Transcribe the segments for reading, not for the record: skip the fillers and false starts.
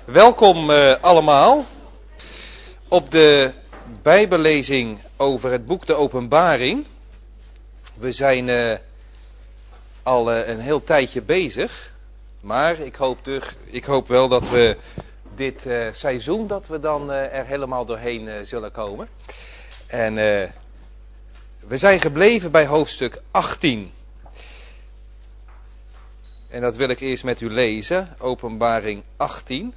Welkom allemaal op de Bijbellezing over het boek De Openbaring. We zijn al een heel tijdje bezig, maar ik hoop wel dat we dit seizoen dat we dan er helemaal doorheen zullen komen. En we zijn gebleven bij hoofdstuk 18. En dat wil ik eerst met u lezen, Openbaring 18.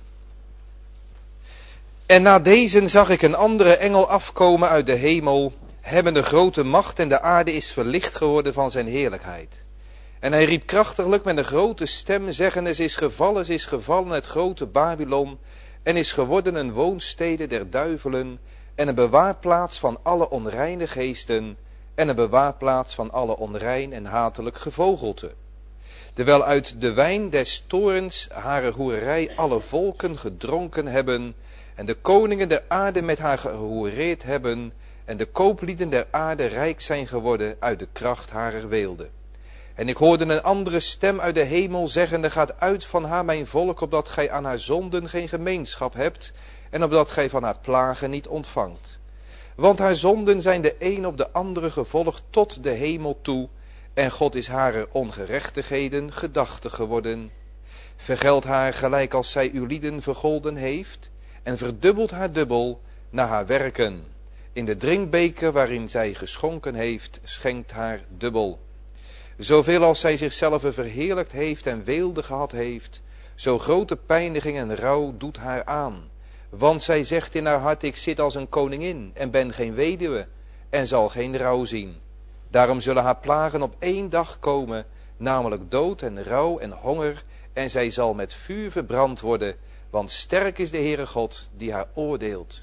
En na deze zag ik een andere engel afkomen uit de hemel, hebbende grote macht, en de aarde is verlicht geworden van zijn heerlijkheid. En hij riep krachtiglijk met een grote stem, zeggende: ze is gevallen het grote Babylon, en is geworden een woonstede der duivelen, en een bewaarplaats van alle onreine geesten, en een bewaarplaats van alle onrein en hatelijk gevogelte. Terwijl uit de wijn des toorns hare hoerij alle volken gedronken hebben, en de koningen der aarde met haar gehoereerd hebben, en de kooplieden der aarde rijk zijn geworden uit de kracht harer weelde. En ik hoorde een andere stem uit de hemel zeggende: gaat uit van haar, mijn volk, opdat gij aan haar zonden geen gemeenschap hebt, en opdat gij van haar plagen niet ontvangt. Want haar zonden zijn de een op de andere gevolgd tot de hemel toe, en God is hare ongerechtigheden gedachtig geworden. Vergeld haar gelijk als zij uw lieden vergolden heeft, en verdubbelt haar dubbel naar haar werken. In de drinkbeker waarin zij geschonken heeft, schenkt haar dubbel. Zoveel als zij zichzelf verheerlijkt heeft en weelde gehad heeft, zo grote pijniging en rouw doet haar aan. Want zij zegt in haar hart: ik zit als een koningin en ben geen weduwe, en zal geen rouw zien. Daarom zullen haar plagen op 1 dag komen, namelijk dood en rouw en honger, en zij zal met vuur verbrand worden, want sterk is de Heere God die haar oordeelt.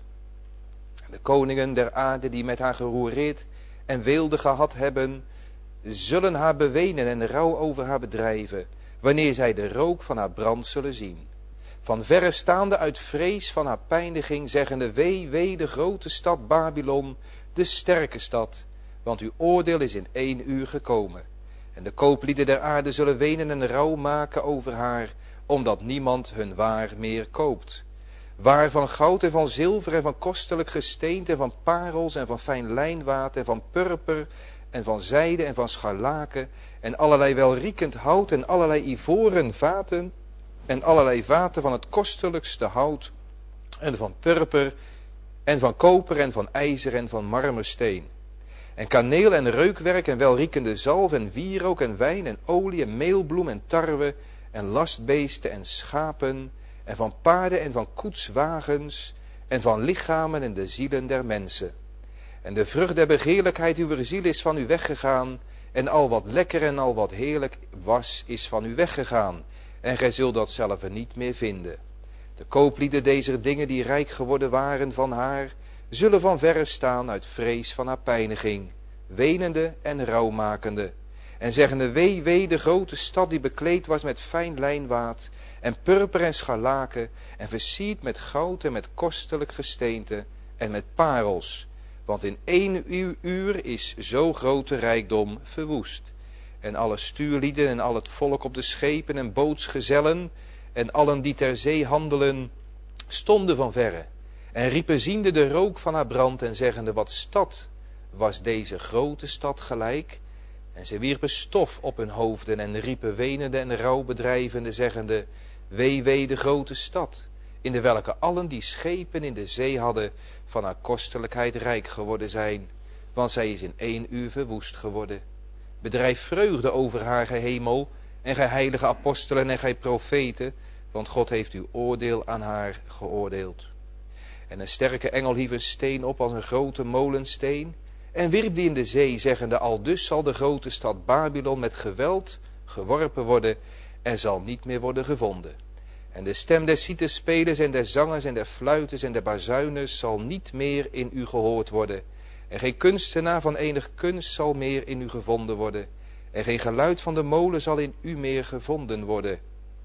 De koningen der aarde die met haar gehoereerd en weelde gehad hebben, zullen haar bewenen en rouw over haar bedrijven, wanneer zij de rook van haar brand zullen zien. Van verre staande uit vrees van haar pijniging, zeggende: wee, wee, de grote stad Babylon, de sterke stad, want uw oordeel is in 1 uur gekomen. En de kooplieden der aarde zullen wenen en rouw maken over haar, omdat niemand hun waar meer koopt. Waar van goud en van zilver en van kostelijk gesteente en van parels en van fijn lijnwaad en van purper en van zijde en van scharlaken en allerlei welriekend hout en allerlei ivoren vaten en allerlei vaten van het kostelijkste hout en van purper en van koper en van ijzer en van marmersteen. En kaneel en reukwerk en welriekende zalf en wierook en wijn en olie en meelbloem en tarwe en lastbeesten en schapen en van paarden en van koetswagens en van lichamen en de zielen der mensen. En de vrucht der begeerlijkheid uwer ziel is van u weggegaan, en al wat lekker en al wat heerlijk was, is van u weggegaan, en gij zult dat zelve niet meer vinden. De kooplieden dezer dingen die rijk geworden waren van haar, zullen van verre staan uit vrees van haar pijniging, wenende en rouwmakende, en zeggende: wee, wee, de grote stad die bekleed was met fijn lijnwaad en purper en scharlaken en versierd met goud en met kostelijk gesteente en met parels, want in 1 uur is zo grote rijkdom verwoest. En alle stuurlieden en al het volk op de schepen en bootsgezellen en allen die ter zee handelen, stonden van verre en riepen ziende de rook van haar brand en zeggende: wat stad was deze grote stad gelijk? En ze wierpen stof op hun hoofden en riepen wenende en rouwbedrijvende, zeggende: wee, wee, de grote stad, in de welke allen die schepen in de zee hadden van haar kostelijkheid rijk geworden zijn, want zij is in 1 uur verwoest geworden. Bedrijf vreugde over haar, gehemel, en gij heilige apostelen en gij profeten, want God heeft uw oordeel aan haar geoordeeld. En een sterke engel hief een steen op als een grote molensteen, en wierp die in de zee, zeggende: aldus zal de grote stad Babylon met geweld geworpen worden, en zal niet meer worden gevonden. En de stem des citerspelers en der zangers en der fluiters en der bazuiners zal niet meer in u gehoord worden, en geen kunstenaar van enig kunst zal meer in u gevonden worden, en geen geluid van de molen zal in u meer gevonden worden.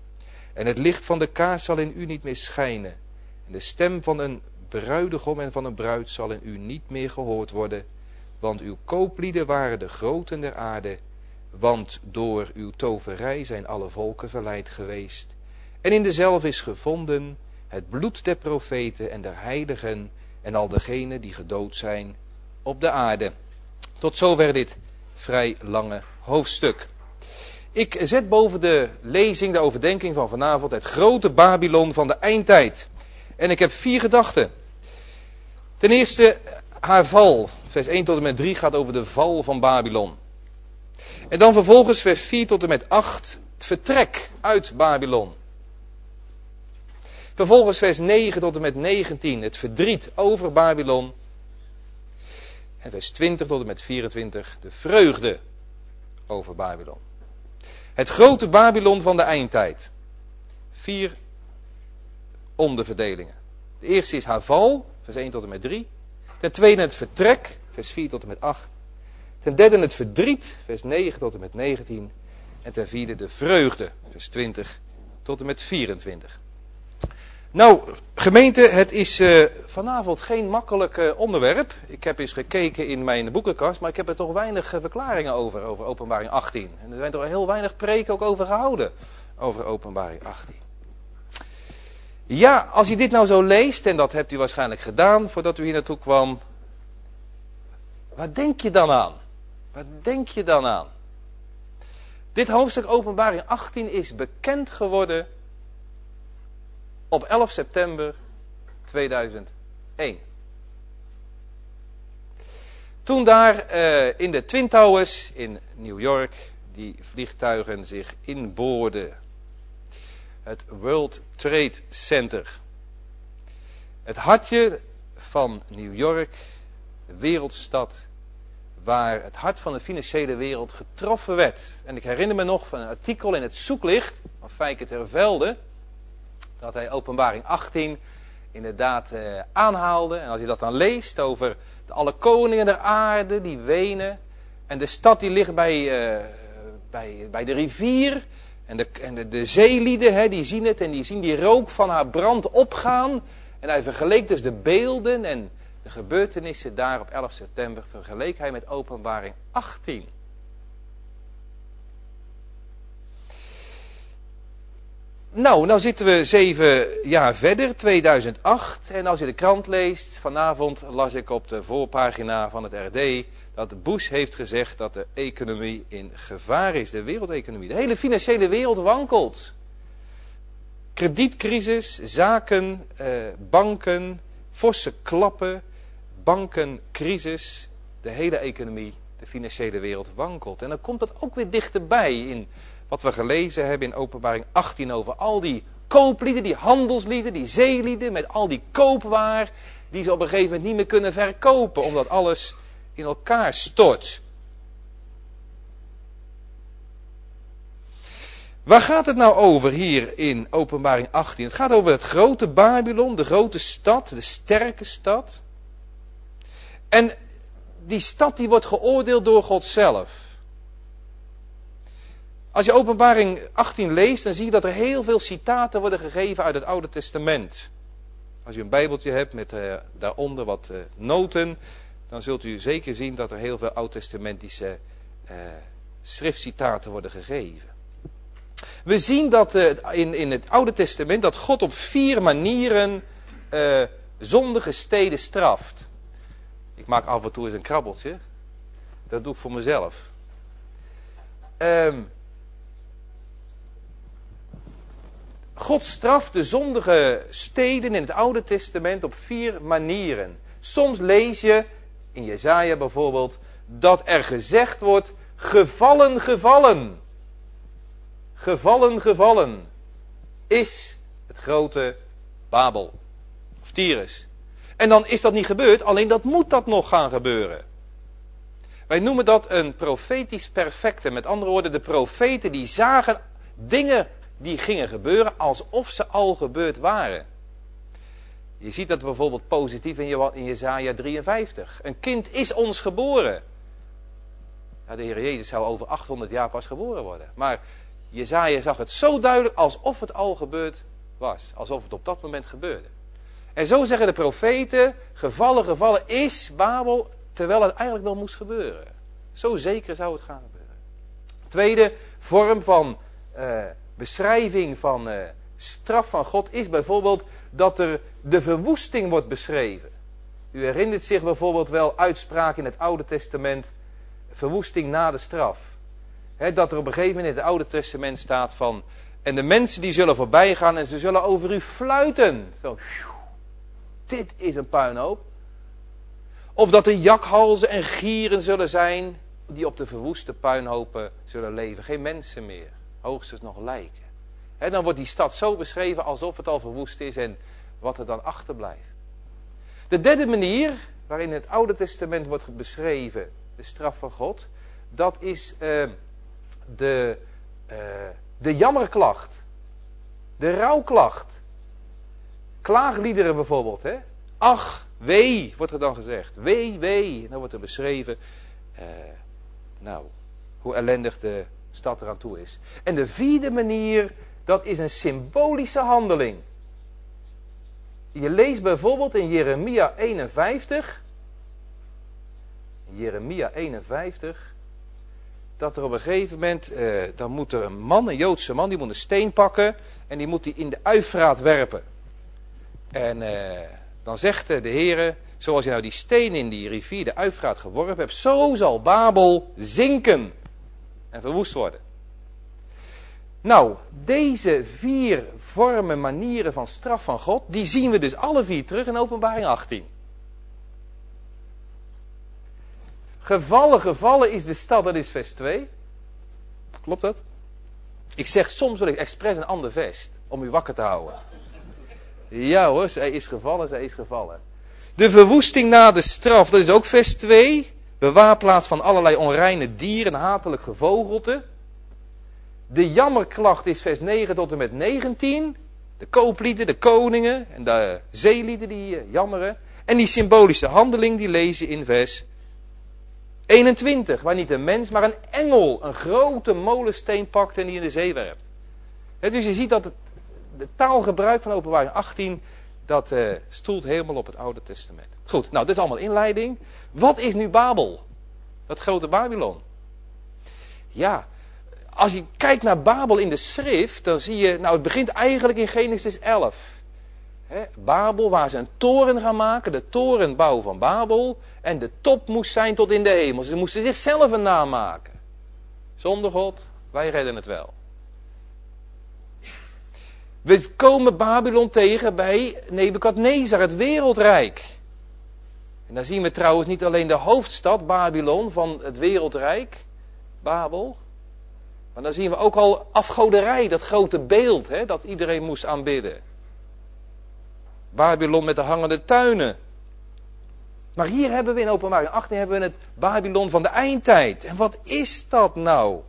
En het licht van de kaars zal in u niet meer schijnen, en de stem van een bruidegom en van een bruid zal in u niet meer gehoord worden, want uw kooplieden waren de groten der aarde, want door uw toverij zijn alle volken verleid geweest. En in dezelve is gevonden het bloed der profeten en der heiligen en al degenen die gedood zijn op de aarde. Tot zover dit vrij lange hoofdstuk. Ik zet boven de lezing, de overdenking van vanavond, het grote Babylon van de eindtijd. En ik heb 4 gedachten. Ten eerste, haar val. Vers 1 tot en met 3 gaat over de val van Babylon. En dan vervolgens vers 4 tot en met 8, het vertrek uit Babylon. Vervolgens vers 9 tot en met 19, het verdriet over Babylon. En vers 20 tot en met 24, de vreugde over Babylon. Het grote Babylon van de eindtijd. 4 onderverdelingen. De eerste is haar val, vers 1 tot en met 3. Ten tweede het vertrek, vers 4 tot en met 8. Ten derde het verdriet, vers 9 tot en met 19. En ten vierde de vreugde, vers 20 tot en met 24. Nou, gemeente, het is vanavond geen makkelijk onderwerp. Ik heb eens gekeken in mijn boekenkast, maar ik heb er toch weinig verklaringen over Openbaring 18. En er zijn toch heel weinig preken ook over gehouden, over Openbaring 18. Ja, als u dit nou zo leest, en dat hebt u waarschijnlijk gedaan voordat u hier naartoe kwam. Wat denk je dan aan? Wat denk je dan aan? Dit hoofdstuk Openbaring 18 is bekend geworden op 11 september 2001. Toen daar in de Twin Towers in New York die vliegtuigen zich inboorden. Het World Trade Center. Het hartje van New York, de wereldstad, waar het hart van de financiële wereld getroffen werd. En ik herinner me nog van een artikel in het Zoeklicht van Fijke ter Velde, dat hij Openbaring 18 inderdaad aanhaalde. En als je dat dan leest over alle koningen der aarde die wenen. En de stad die ligt bij de rivier. En de zeelieden, die zien het en die zien die rook van haar brand opgaan. En hij vergeleek dus de beelden en de gebeurtenissen daar op 11 september. Vergeleek hij met Openbaring 18. Nou zitten we 7 jaar verder, 2008. En als je de krant leest, vanavond las ik op de voorpagina van het RD dat Bush heeft gezegd dat de economie in gevaar is, de wereldeconomie. De hele financiële wereld wankelt. Kredietcrisis, zaken, banken, forse klappen, bankencrisis. De hele economie, de financiële wereld wankelt. En dan komt dat ook weer dichterbij in wat we gelezen hebben in Openbaring 18 over al die kooplieden, die handelslieden, die zeelieden met al die koopwaar die ze op een gegeven moment niet meer kunnen verkopen omdat alles in elkaar stort. Waar gaat het nou over hier in Openbaring 18? Het gaat over het grote Babylon, de grote stad, de sterke stad. En die stad die wordt geoordeeld door God zelf. Als je Openbaring 18 leest, dan zie je dat er heel veel citaten worden gegeven uit het Oude Testament. Als je een bijbeltje hebt met daaronder wat noten, dan zult u zeker zien dat er heel veel oud-testamentische schriftcitaten worden gegeven. We zien dat in het Oude Testament dat God op 4 manieren zondige steden straft. Ik maak af en toe eens een krabbeltje. Dat doe ik voor mezelf. God straft de zondige steden in het Oude Testament op 4 manieren. Soms lees je, in Jesaja bijvoorbeeld, dat er gezegd wordt, gevallen, gevallen. Gevallen, gevallen is het grote Babel. Of Tyrus. En dan is dat niet gebeurd, alleen dat moet dat nog gaan gebeuren. Wij noemen dat een profetisch perfectum. Met andere woorden, de profeten die zagen dingen die gingen gebeuren alsof ze al gebeurd waren. Je ziet dat bijvoorbeeld positief in Jesaja 53. Een kind is ons geboren. Ja, de Heer Jezus zou over 800 jaar pas geboren worden. Maar Jesaja zag het zo duidelijk alsof het al gebeurd was. Alsof het op dat moment gebeurde. En zo zeggen de profeten, gevallen, gevallen is Babel, terwijl het eigenlijk nog moest gebeuren. Zo zeker zou het gaan gebeuren. Tweede vorm van beschrijving van straf van God is bijvoorbeeld dat er de verwoesting wordt beschreven. U herinnert zich bijvoorbeeld wel uitspraak in het Oude Testament, verwoesting na de straf. Dat er op een gegeven moment in het Oude Testament staat van, en de mensen die zullen voorbij gaan en ze zullen over u fluiten. Zo, dit is een puinhoop. Of dat er jakhalzen en gieren zullen zijn die op de verwoeste puinhopen zullen leven. Geen mensen meer, hoogstens nog lijken. Dan wordt die stad zo beschreven alsof het al verwoest is en wat er dan achterblijft. De derde manier waarin het Oude Testament wordt beschreven, de straf van God, dat is de jammerklacht. De rouwklacht. Klaagliederen bijvoorbeeld. Ach, wee, wordt er dan gezegd. Wee, wee. En dan wordt er beschreven hoe ellendig de stad eraan toe is. En de vierde manier, dat is een symbolische handeling. Je leest bijvoorbeeld in Jeremia 51. Jeremia 51. Dat er op een gegeven moment, dan moet er een Joodse man, die moet een steen pakken. En die moet die in de Uifraat werpen. En dan zegt de Heere, zoals je nou die steen in die rivier de Uifraat geworpen hebt, zo zal Babel zinken en verwoest worden. Nou, deze 4 vormen, manieren van straf van God, die zien we dus alle 4 terug in Openbaring 18. Gevallen is de stad, dat is vers 2. Klopt dat? Ik zeg soms wel expres een ander vers, om u wakker te houden. Ja hoor, zij is gevallen. De verwoesting na de straf, dat is ook vers 2. Bewaarplaats van allerlei onreine dieren en hatelijk gevogelte. De jammerklacht is vers 9 tot en met 19. De kooplieden, de koningen en de zeelieden die jammeren. En die symbolische handeling die lezen in vers 21. Waar niet een mens, maar een engel een grote molensteen pakt en die in de zee werpt. Dus je ziet dat de taalgebruik van Openbaring 18, dat stoelt helemaal op het Oude Testament. Goed, nou dit is allemaal inleiding. Wat is nu Babel? Dat grote Babylon. Ja, als je kijkt naar Babel in de schrift, dan zie je, nou het begint eigenlijk in Genesis 11. Babel, waar ze een toren gaan maken, de torenbouw van Babel. En de top moest zijn tot in de hemel. Ze moesten zichzelf een naam maken. Zonder God, wij redden het wel. We komen Babylon tegen bij Nebukadnezar, het wereldrijk. En dan zien we trouwens niet alleen de hoofdstad Babylon van het wereldrijk, Babel. Maar dan zien we ook al afgoderij, dat grote beeld dat iedereen moest aanbidden. Babylon met de hangende tuinen. Maar hier hebben we in Openbaring 18 hebben we het Babylon van de eindtijd. En wat is dat nou?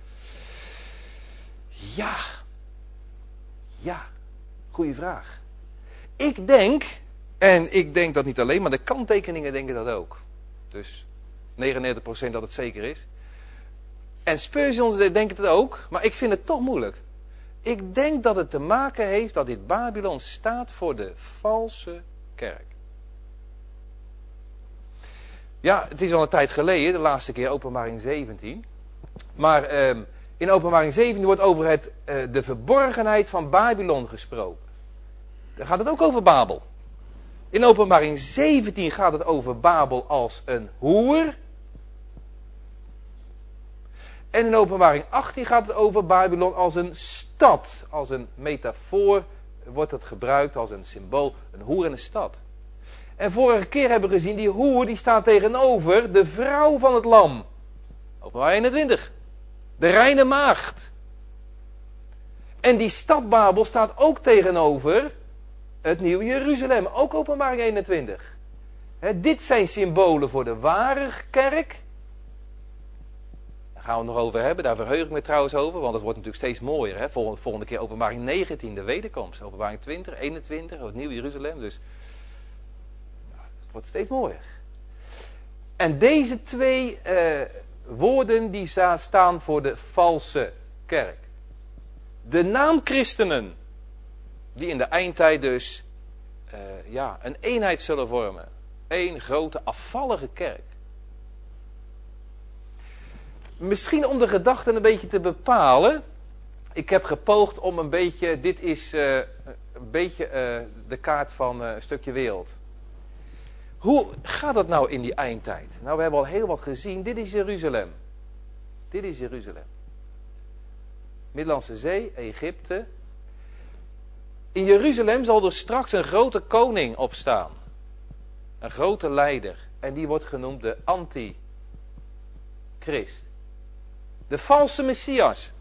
Ja, goede vraag. Ik denk dat niet alleen, maar de kanttekeningen denken dat ook. Dus 99% dat het zeker is. En Spurgeon denkt het ook, maar ik vind het toch moeilijk. Ik denk dat het te maken heeft dat dit Babylon staat voor de valse kerk. Ja, het is al een tijd geleden, de laatste keer Openbaring 17. Maar in Openbaring 17 wordt over de verborgenheid van Babylon gesproken. Dan gaat het ook over Babel. In Openbaring 17 gaat het over Babel als een hoer. En in Openbaring 18 gaat het over Babylon als een stad. Als een metafoor wordt het gebruikt als een symbool. Een hoer en een stad. En vorige keer hebben we gezien, die hoer die staat tegenover de vrouw van het lam. Openbaring 21. De reine maagd. En die stad Babel staat ook tegenover het nieuwe Jeruzalem. Ook Openbaring 21. Dit zijn symbolen voor de ware kerk. Daar gaan we het nog over hebben. Daar verheug ik me trouwens over. Want het wordt natuurlijk steeds mooier. Volgende keer Openbaring 19, de wederkomst. Openbaring 20, 21, het nieuwe Jeruzalem. Dus het wordt steeds mooier. En deze 2 woorden die staan voor de valse kerk. De naam christenen. Die in de eindtijd dus een eenheid zullen vormen. Eén grote afvallige kerk. Misschien om de gedachten een beetje te bepalen. Ik heb gepoogd om een beetje, dit is de kaart van een stukje wereld. Hoe gaat het nou in die eindtijd? Nou, we hebben al heel wat gezien. Dit is Jeruzalem. Dit is Jeruzalem. Middellandse Zee, Egypte. In Jeruzalem zal er straks een grote koning opstaan. Een grote leider. En die wordt genoemd de Antichrist. De valse Messias.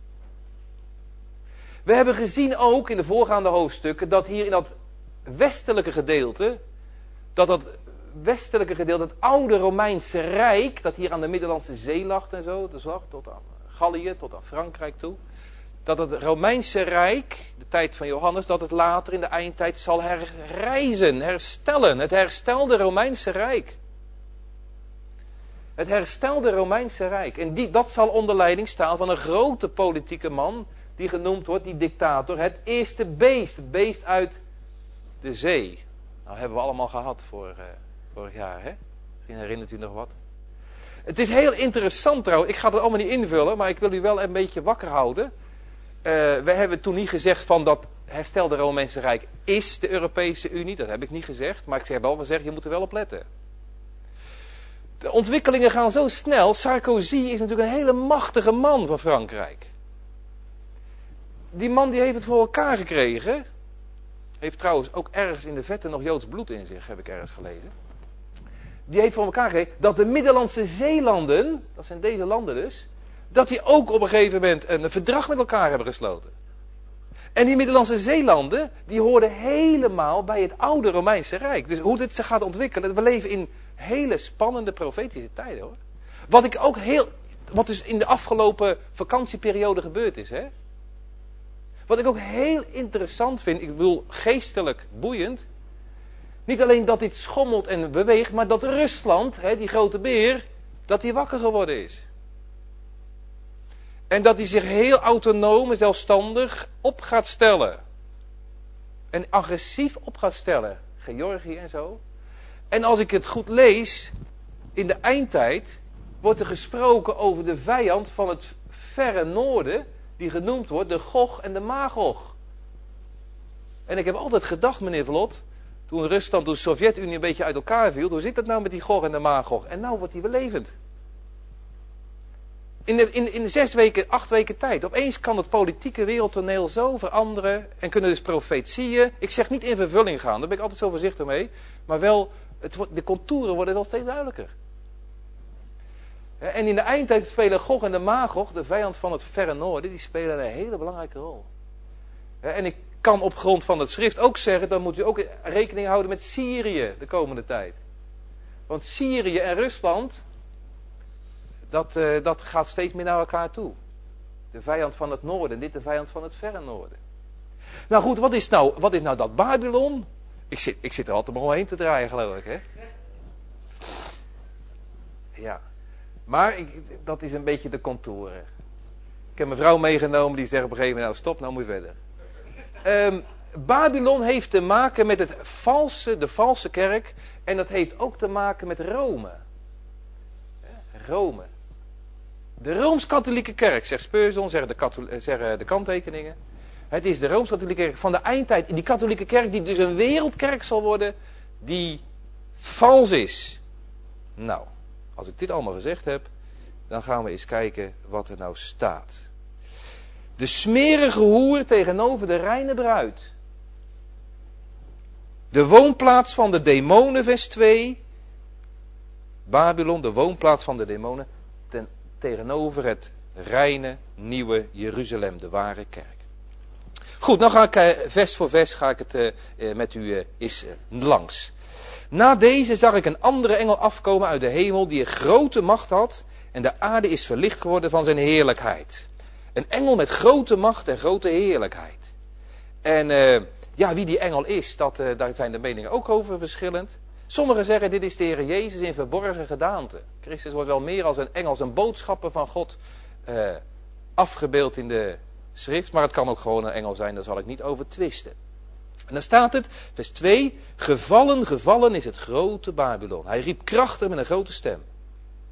We hebben gezien ook in de voorgaande hoofdstukken dat hier in dat westelijke gedeelte, het oude Romeinse Rijk, dat hier aan de Middellandse Zee lag en zo, tot aan Gallië, tot aan Frankrijk toe, dat het Romeinse Rijk, de tijd van Johannes, dat het later in de eindtijd zal herstellen. Het herstelde Romeinse Rijk. Het herstelde Romeinse Rijk. En dat zal onder leiding staan van een grote politieke man, die genoemd wordt, die dictator, het eerste beest. Het beest uit de zee. Nou, hebben we allemaal gehad vorig jaar, hè? Misschien herinnert u nog wat. Het is heel interessant trouwens. Ik ga het allemaal niet invullen, maar ik wil u wel een beetje wakker houden. We hebben toen niet gezegd van dat herstelde Romeinse Rijk is de Europese Unie. Dat heb ik niet gezegd, maar ik heb wel gezegd, je moet er wel op letten. De ontwikkelingen gaan zo snel. Sarkozy is natuurlijk een hele machtige man van Frankrijk. Die man die heeft het voor elkaar gekregen. Heeft trouwens ook ergens in de vette nog Joods bloed in zich, heb ik ergens gelezen. Die heeft voor elkaar gekregen dat de Middellandse Zeelanden, dat zijn deze landen dus, dat die ook op een gegeven moment een verdrag met elkaar hebben gesloten. En die Middellandse Zeelanden, die hoorden helemaal bij het oude Romeinse Rijk. Dus hoe dit zich gaat ontwikkelen, we leven in hele spannende profetische tijden, hoor. Wat dus in de afgelopen vakantieperiode gebeurd is, hè. Wat ik ook heel interessant vind, ik bedoel geestelijk boeiend. Niet alleen dat dit schommelt en beweegt, maar dat Rusland, die grote beer, dat die wakker geworden is. En dat hij zich heel autonoom en zelfstandig op gaat stellen. En agressief op gaat stellen. Georgië en zo. En als ik het goed lees, in de eindtijd wordt er gesproken over de vijand van het verre noorden, die genoemd wordt de Gog en de Magog. En ik heb altijd gedacht, meneer Vlot, toen Rusland, toen de Sovjet-Unie een beetje uit elkaar viel, hoe zit het nou met die Gog en de Magog? En nou wordt die belevend. In 6 weken, 8 weken tijd. Opeens kan het politieke wereldtoneel zo veranderen. En kunnen dus profetieën. Ik zeg niet in vervulling gaan. Daar ben ik altijd zo voorzichtig mee. Maar wel, de contouren worden wel steeds duidelijker. En in de eindtijd spelen Gog en de Magog, de vijand van het verre noorden, die spelen een hele belangrijke rol. En ik kan op grond van het schrift ook zeggen, dan moet u ook rekening houden met Syrië de komende tijd. Want Syrië en Rusland, dat gaat steeds meer naar elkaar toe. De vijand van het noorden, dit de vijand van het verre noorden. Nou goed, wat is nou dat Babylon? Ik zit er altijd maar omheen te draaien, geloof ik, hè? Ja. Maar dat is een beetje de contouren. Ik heb mijn vrouw meegenomen, die zegt op een gegeven moment, nou stop, nou moet je verder. Babylon heeft te maken met de valse kerk. En dat heeft ook te maken met Rome. Rome. De Rooms-Katholieke kerk, zegt Spurgeon, zeggen de kanttekeningen. Het is de Rooms-Katholieke kerk van de eindtijd. Die katholieke kerk die dus een wereldkerk zal worden, die vals is. Nou, als ik dit allemaal gezegd heb, dan gaan we eens kijken wat er nou staat. De smerige hoer tegenover de reine bruid. De woonplaats van de demonen, vers 2. Babylon, de woonplaats van de demonen, tegenover het reine, nieuwe Jeruzalem, de ware kerk. Goed, nou ga ik vers voor vers met u eens langs. Na deze zag ik een andere engel afkomen uit de hemel, die een grote macht had, en de aarde is verlicht geworden van zijn heerlijkheid. Een engel met grote macht en grote heerlijkheid. En wie die engel is, daar zijn de meningen ook over verschillend. Sommigen zeggen, dit is de Heer Jezus in verborgen gedaante. Christus wordt wel meer als een engel, als een boodschapper van God afgebeeld in de schrift. Maar het kan ook gewoon een engel zijn, daar zal ik niet over twisten. En dan staat het, vers 2, gevallen is het grote Babylon. Hij riep krachtig met een grote stem.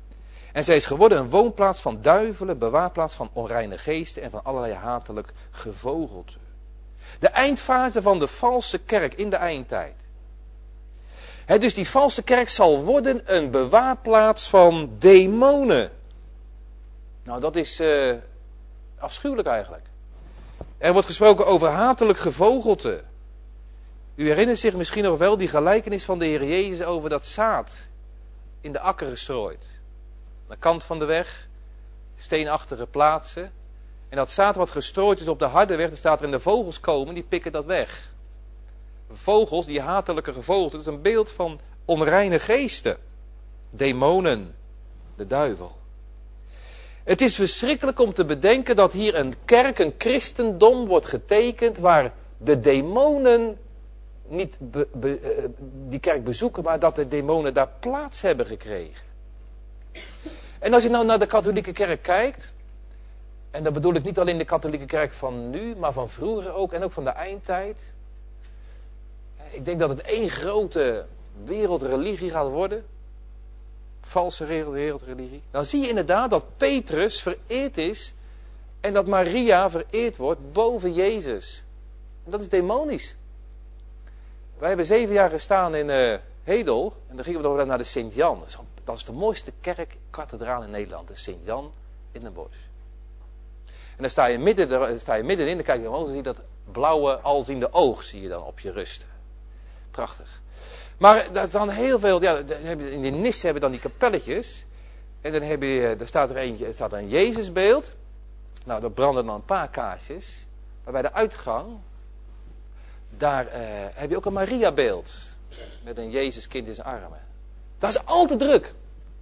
En zij is geworden een woonplaats van duivelen, bewaarplaats van onreine geesten en van allerlei hatelijk gevogelte. De eindfase van de valse kerk in de eindtijd. Dus die valse kerk zal worden een bewaarplaats van demonen. Nou, dat is afschuwelijk eigenlijk. Er wordt gesproken over hatelijk gevogelte. U herinnert zich misschien nog wel die gelijkenis van de Heer Jezus over dat zaad in de akker gestrooid. Aan de kant van de weg, steenachtige plaatsen. En dat zaad wat gestrooid is op de harde weg, dan staat er in de vogels komen, die pikken dat weg. Vogels, die hatelijke gevogelte, dat is een beeld van onreine geesten. Demonen, de duivel. Het is verschrikkelijk om te bedenken dat hier een kerk, een christendom wordt getekend waar de demonen niet die kerk bezoeken, maar dat de demonen daar plaats hebben gekregen. En als je nou naar de katholieke kerk kijkt, en dat bedoel ik niet alleen de katholieke kerk van nu, maar van vroeger ook en ook van de eindtijd. Ik denk dat het één grote wereldreligie gaat worden. Valse wereldreligie. Dan zie je inderdaad dat Petrus vereerd is en dat Maria vereerd wordt boven Jezus. En dat is demonisch. Wij hebben 7 jaar gestaan in Hedel en dan gingen we naar de Sint-Jan. Dat is de mooiste kerkkathedraal in Nederland, de Sint-Jan in den Bosch. En dan sta je middenin, dan kijk je omhoog en zie je dat blauwe alziende oog zie je dan op je rusten. Prachtig. Maar dat is dan heel veel, ja, in de nis hebben dan die kapelletjes. En dan daar staat er een Jezusbeeld. Nou, daar branden dan een paar kaarsjes. Maar bij de uitgang, daar heb je ook een Mariabeeld. Met een Jezuskind in zijn armen. Dat is altijd druk.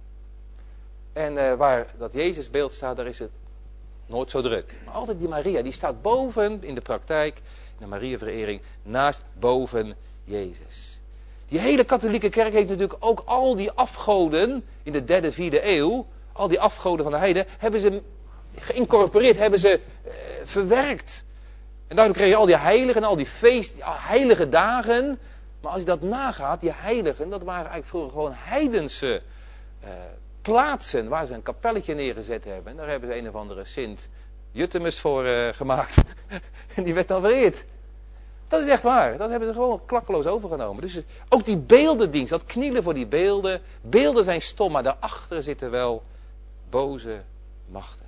En waar dat Jezusbeeld staat, daar is het nooit zo druk. Maar altijd die Maria, die staat boven in de praktijk, in de Mariaverering, naast boven Jezus. Die hele katholieke kerk heeft natuurlijk ook al die afgoden in de 3e, 4e eeuw, al die afgoden van de heiden, hebben ze geïncorporeerd, hebben ze verwerkt. En daardoor kreeg je al die heiligen en al die heilige dagen. Maar als je dat nagaat, die heiligen, dat waren eigenlijk vroeger gewoon heidense plaatsen waar ze een kapelletje neergezet hebben. En daar hebben ze een of andere Sint Juttemus voor gemaakt. En die werd dan vereerd. Dat is echt waar. Dat hebben ze gewoon klakkeloos overgenomen. Dus ook die beeldendienst, dat knielen voor die beelden. Beelden zijn stom, maar daarachter zitten wel boze machten.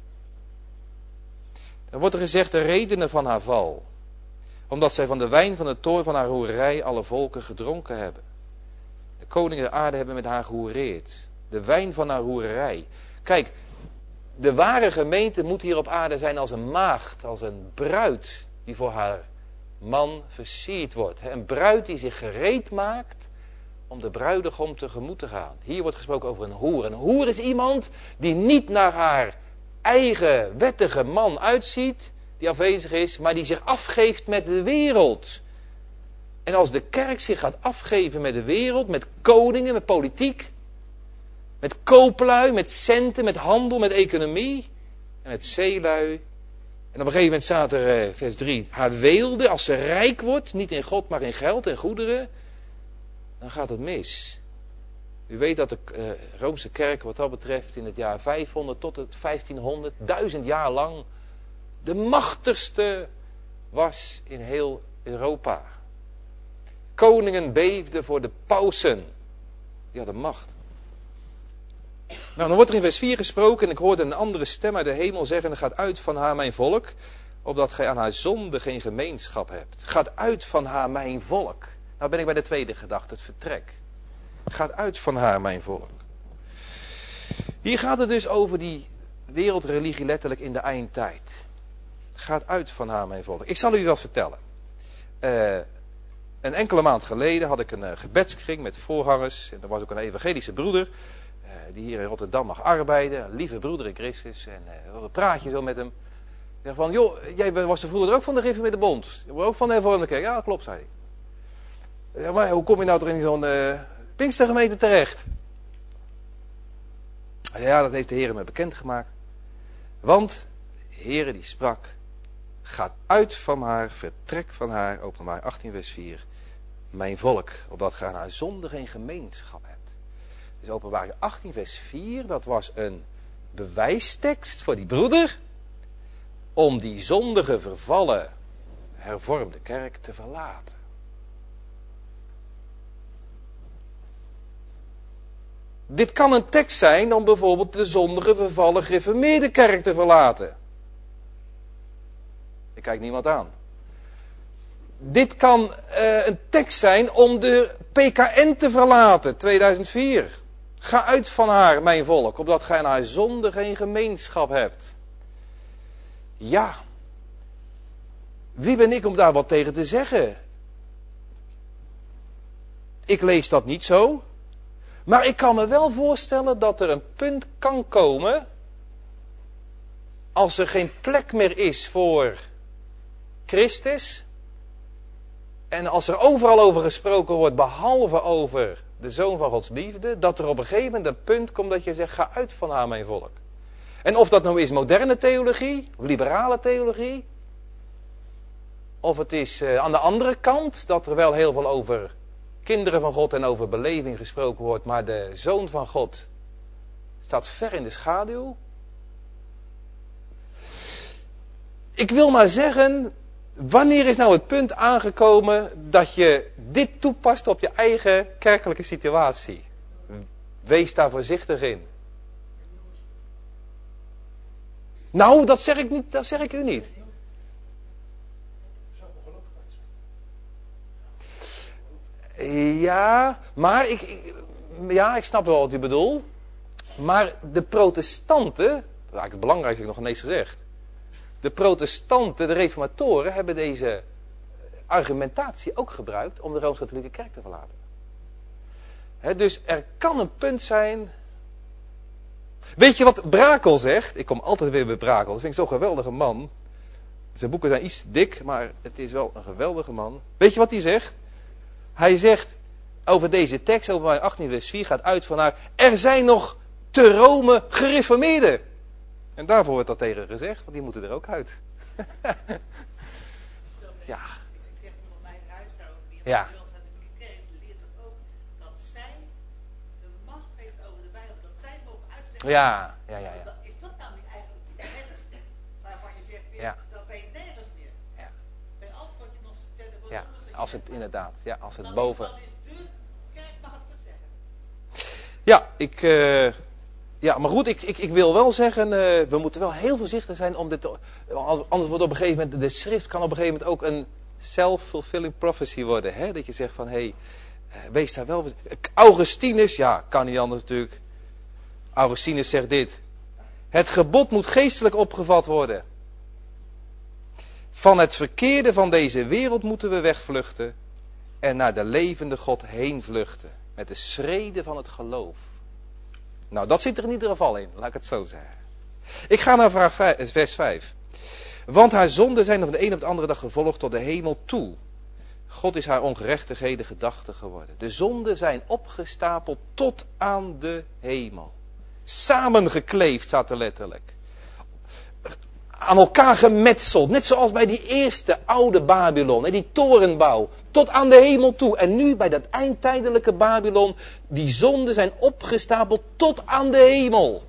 Er wordt er gezegd de redenen van haar val. Omdat zij van de wijn van de toorn van haar hoerij alle volken gedronken hebben. De koningen der aarde hebben met haar gehoereerd. De wijn van haar hoerij. Kijk, de ware gemeente moet hier op aarde zijn als een maagd, als een bruid die voor haar man versierd wordt. Een bruid die zich gereed maakt om de bruidegom tegemoet te gaan. Hier wordt gesproken over een hoer. Een hoer is iemand die niet naar haar eigen wettige man uitziet, die afwezig is, maar die zich afgeeft met de wereld. En als de kerk zich gaat afgeven met de wereld, met koningen, met politiek, met kooplui, met centen, met handel, met economie en met zeelui. En op een gegeven moment staat er, vers 3, haar weelde, als ze rijk wordt, niet in God, maar in geld en goederen, dan gaat het mis. U weet dat de Roomse kerk wat dat betreft in het jaar 500 tot het 1500, 1000 jaar lang, de machtigste was in heel Europa. Koningen beefden voor de pausen. Die hadden macht. Nou, dan wordt er in vers 4 gesproken en ik hoorde een andere stem uit de hemel zeggen, gaat uit van haar mijn volk, opdat gij aan haar zonde geen gemeenschap hebt. Gaat uit van haar mijn volk. Nou ben ik bij de tweede gedachte, het vertrek. Gaat uit van haar mijn volk. Hier gaat het dus over die wereldreligie letterlijk in de eindtijd. Gaat uit van haar mijn volk. Ik zal u wat vertellen. Een enkele maand geleden had ik een gebedskring met voorgangers. En er was ook een evangelische broeder die hier in Rotterdam mag arbeiden. Een lieve broeder in Christus. En dan praat je zo met hem. Ik zeg van, joh, jij was de vroeger ook van de Gereformeerde Bond. Je was ook van de Hervormde Kerk. Ja, dat klopt, zei hij. Ja, maar hoe kom je nou toch in zo'n Pinkstergemeente terecht? Ja, dat heeft de Heer me bekendgemaakt. Want de Heer die sprak, gaat uit van haar, vertrek van haar, Openbaar 18 vers 4, mijn volk, opdat gij aan haar zonde geen gemeenschap hebt. Dus Openbaring 18 vers 4, dat was een bewijstekst voor die broeder. Om die zondige, vervallen, hervormde kerk te verlaten. Dit kan een tekst zijn om bijvoorbeeld de zondige, vervallen, gereformeerde kerk te verlaten. Ik kijk niemand aan. Dit kan een tekst zijn om de PKN te verlaten, 2004. Ga uit van haar, mijn volk, opdat gij aan haar zonde geen gemeenschap hebt. Ja, wie ben ik om daar wat tegen te zeggen? Ik lees dat niet zo. Maar ik kan me wel voorstellen dat er een punt kan komen, als er geen plek meer is voor Christus, en als er overal over gesproken wordt, behalve over de Zoon van Gods liefde, dat er op een gegeven moment een punt komt dat je zegt, ga uit van haar, mijn volk. En of dat nou is moderne theologie, of liberale theologie, of het is aan de andere kant, dat er wel heel veel over kinderen van God en over beleving gesproken wordt, maar de Zoon van God staat ver in de schaduw. Ik wil maar zeggen, wanneer is nou het punt aangekomen dat je dit toepast op je eigen kerkelijke situatie? Wees daar voorzichtig in. Nou, dat zeg ik niet, dat zeg ik u niet. Ja, maar ik snap wel wat u bedoelt. Maar de protestanten, dat is eigenlijk het belangrijkste, heb ik nog ineens gezegd. De protestanten, de reformatoren, hebben deze argumentatie ook gebruikt om de Rooms-Katholieke Kerk te verlaten. Dus er kan een punt zijn. Weet je wat Brakel zegt? Ik kom altijd weer bij Brakel. Dat vind ik zo'n geweldige man. Zijn boeken zijn iets dik, maar het is wel een geweldige man. Weet je wat hij zegt? Hij zegt over deze tekst, over 18 vers 4, gaat uit van haar. Er zijn nog te Rome gereformeerden. En daarvoor wordt dat tegen gezegd, want die moeten er ook uit. Ja. Ik zeg nog mijn huishouden, die Ja. Rooms-Katholieke Kerk leert toch ook dat zij de macht heeft over de Bijbel, dat zij mogen uitleggen. Ja. Is dat nou niet eigenlijk die wet waarvan je zegt, Ja. dat ben je nergens meer. Ja. Bij alles wat je nog vertellen wil, Ja, als het inderdaad, ja, als het dan boven. Dan is de kerk, mag het goed zeggen. Ja, maar goed, ik wil wel zeggen, we moeten wel heel voorzichtig zijn om dit, anders wordt op een gegeven moment, de schrift kan op een gegeven moment ook een self-fulfilling prophecy worden. Hè? Dat je zegt van, wees daar wel. Augustinus, ja, kan niet anders natuurlijk. Augustinus zegt dit. Het gebod moet geestelijk opgevat worden. Van het verkeerde van deze wereld moeten we wegvluchten en naar de levende God heen vluchten. Met de schreden van het geloof. Nou, dat zit er in ieder geval in, laat ik het zo zeggen. Ik ga naar vers 5. Want haar zonden zijn van de een op de andere dag gevolgd tot de hemel toe. God is haar ongerechtigheden gedachte geworden. De zonden zijn opgestapeld tot aan de hemel. Samengekleefd staat er letterlijk. Aan elkaar gemetseld. Net zoals bij die eerste oude Babylon. Die torenbouw. Tot aan de hemel toe. En nu bij dat eindtijdelijke Babylon. Die zonden zijn opgestapeld tot aan de hemel.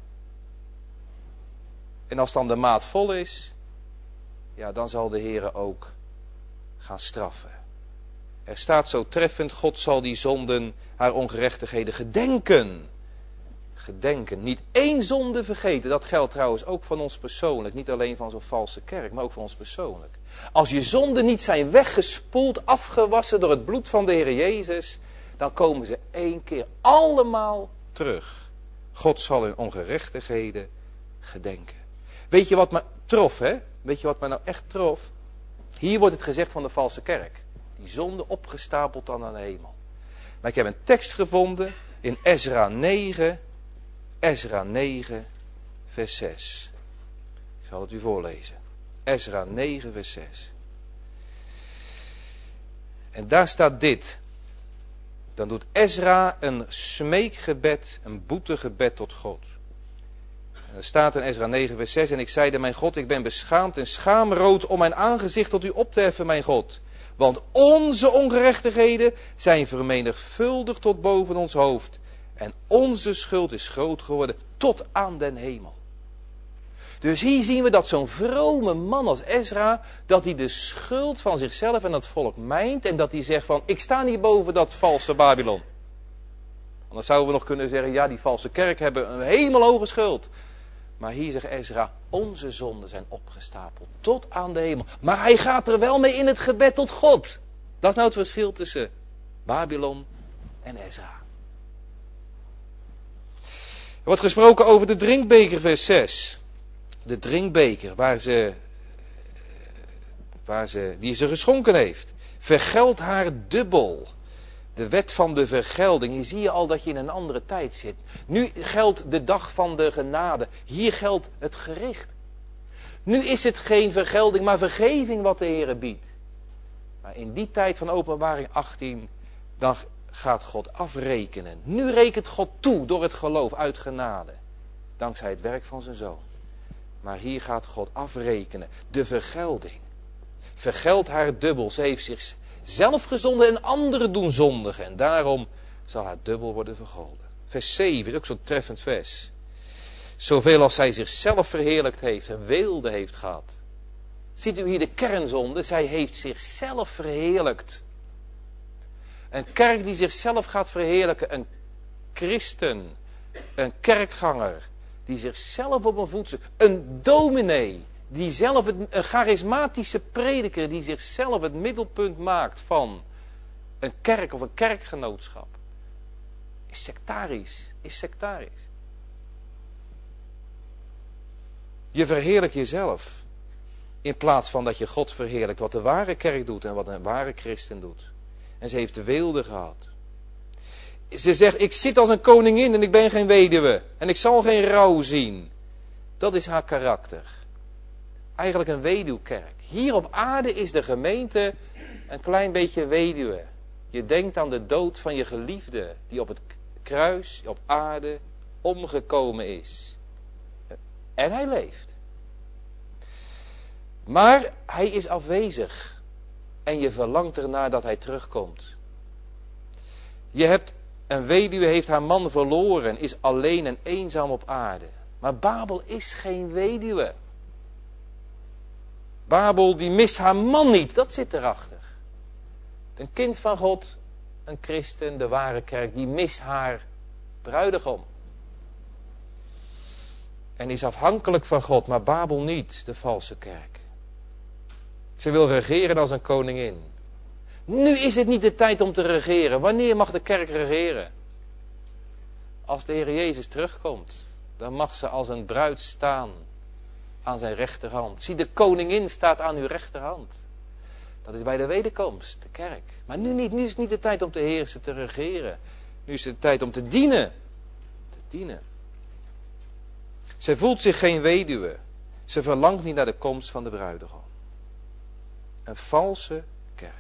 En als dan de maat vol is. Ja, dan zal de Heere ook gaan straffen. Er staat zo treffend. God zal die zonden, haar ongerechtigheden gedenken. Gedenken. Niet één zonde vergeten. Dat geldt trouwens ook van ons persoonlijk. Niet alleen van zo'n valse kerk, maar ook van ons persoonlijk. Als je zonden niet zijn weggespoeld, afgewassen door het bloed van de Heer Jezus, dan komen ze één keer allemaal terug. God zal hun ongerechtigheden gedenken. Weet je wat me trof, hè? Weet je wat me nou echt trof? Hier wordt het gezegd van de valse kerk. Die zonde opgestapeld dan aan de hemel. Maar ik heb een tekst gevonden in Ezra 9... Ezra 9, vers 6. Ik zal het u voorlezen. Ezra 9, vers 6. En daar staat dit. Dan doet Ezra een smeekgebed, een boetegebed tot God. En er staat in Ezra 9, vers 6. En ik zeide, mijn God, ik ben beschaamd en schaamrood om mijn aangezicht tot u op te heffen, mijn God. Want onze ongerechtigheden zijn vermenigvuldigd tot boven ons hoofd. En onze schuld is groot geworden tot aan den hemel. Dus hier zien we dat zo'n vrome man als Ezra, dat hij de schuld van zichzelf en het volk mijnt. En dat hij zegt van, ik sta niet boven dat valse Babylon. Dan zouden we nog kunnen zeggen, ja, die valse kerk hebben een hemelhoge schuld. Maar hier zegt Ezra, onze zonden zijn opgestapeld tot aan de hemel. Maar hij gaat er wel mee in het gebed tot God. Dat is nou het verschil tussen Babylon en Ezra. Er wordt gesproken over de drinkbeker, vers 6. De drinkbeker die ze geschonken heeft. Vergeld haar dubbel. De wet van de vergelding. Hier zie je al dat je in een andere tijd zit. Nu geldt de dag van de genade. Hier geldt het gericht. Nu is het geen vergelding, maar vergeving wat de Heer biedt. Maar in die tijd van Openbaring 18, dan gaat God afrekenen. Nu rekent God toe door het geloof uit genade. Dankzij het werk van zijn Zoon. Maar hier gaat God afrekenen. De vergelding. Vergeld haar dubbel. Ze heeft zichzelf gezonden en anderen doen zondigen. En daarom zal haar dubbel worden vergolden. Vers 7 is ook zo'n treffend vers. Zoveel als zij zichzelf verheerlijkt heeft en weelde heeft gehad. Ziet u hier de kernzonde? Zij heeft zichzelf verheerlijkt. Een kerk die zichzelf gaat verheerlijken. Een christen. Een kerkganger. Die zichzelf op een voet zet. Een dominee. Die zelf een charismatische prediker. Die zichzelf het middelpunt maakt van een kerk of een kerkgenootschap. Is sectarisch. Is sectarisch. Je verheerlijkt jezelf. In plaats van dat je God verheerlijkt wat de ware kerk doet en wat een ware christen doet. En ze heeft de weelde gehad. Ze zegt, ik zit als een koningin en ik ben geen weduwe. En ik zal geen rouw zien. Dat is haar karakter. Eigenlijk een weduwkerk. Hier op aarde is de gemeente een klein beetje weduwe. Je denkt aan de dood van je geliefde. Die op het kruis, op aarde, omgekomen is. En hij leeft. Maar hij is afwezig. En je verlangt ernaar dat hij terugkomt. Een weduwe heeft haar man verloren. Is alleen en eenzaam op aarde. Maar Babel is geen weduwe. Babel die mist haar man niet. Dat zit erachter. Een kind van God. Een christen, de ware kerk. Die mist haar bruidegom. En is afhankelijk van God. Maar Babel niet. De valse kerk. Ze wil regeren als een koningin. Nu is het niet de tijd om te regeren. Wanneer mag de kerk regeren? Als de Heer Jezus terugkomt. Dan mag ze als een bruid staan. Aan zijn rechterhand. Zie, de koningin staat aan uw rechterhand. Dat is bij de wederkomst. De kerk. Maar nu niet. Nu is het niet de tijd om te heersen, te regeren. Nu is het de tijd om te dienen. Te dienen. Zij voelt zich geen weduwe. Ze verlangt niet naar de komst van de bruidegom. Een valse kerk.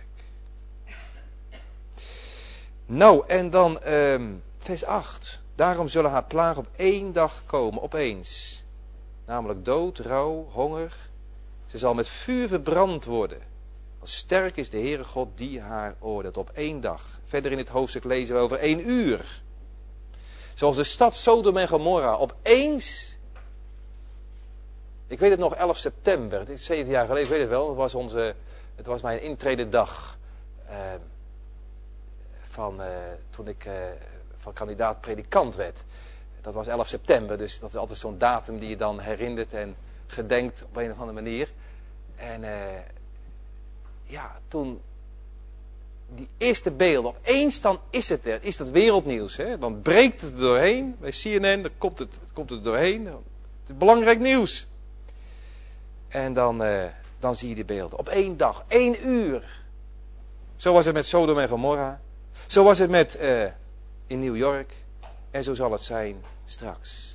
Nou, en dan vers 8. Daarom zullen haar plagen op één dag komen, opeens. Namelijk dood, rouw, honger. Ze zal met vuur verbrand worden. Want sterk is de Heere God die haar oordeelt op één dag. Verder in het hoofdstuk lezen we over 1 uur. Zoals de stad Sodom en Gomorra. Opeens. Ik weet het nog, 11 september. Het is 7 jaar geleden, ik weet het wel. Het was mijn intrededag. Toen ik van kandidaat predikant werd. Dat was 11 september. Dus dat is altijd zo'n datum die je dan herinnert en gedenkt op een of andere manier. En toen die eerste beelden. Opeens dan is het er. Is dat wereldnieuws. Hè? Dan breekt het er doorheen. Bij CNN dan komt het doorheen. Het is belangrijk nieuws. En dan zie je die beelden. Op één dag. 1 uur. Zo was het met Sodom en Gomorra. Zo was het in New York. En zo zal het zijn straks.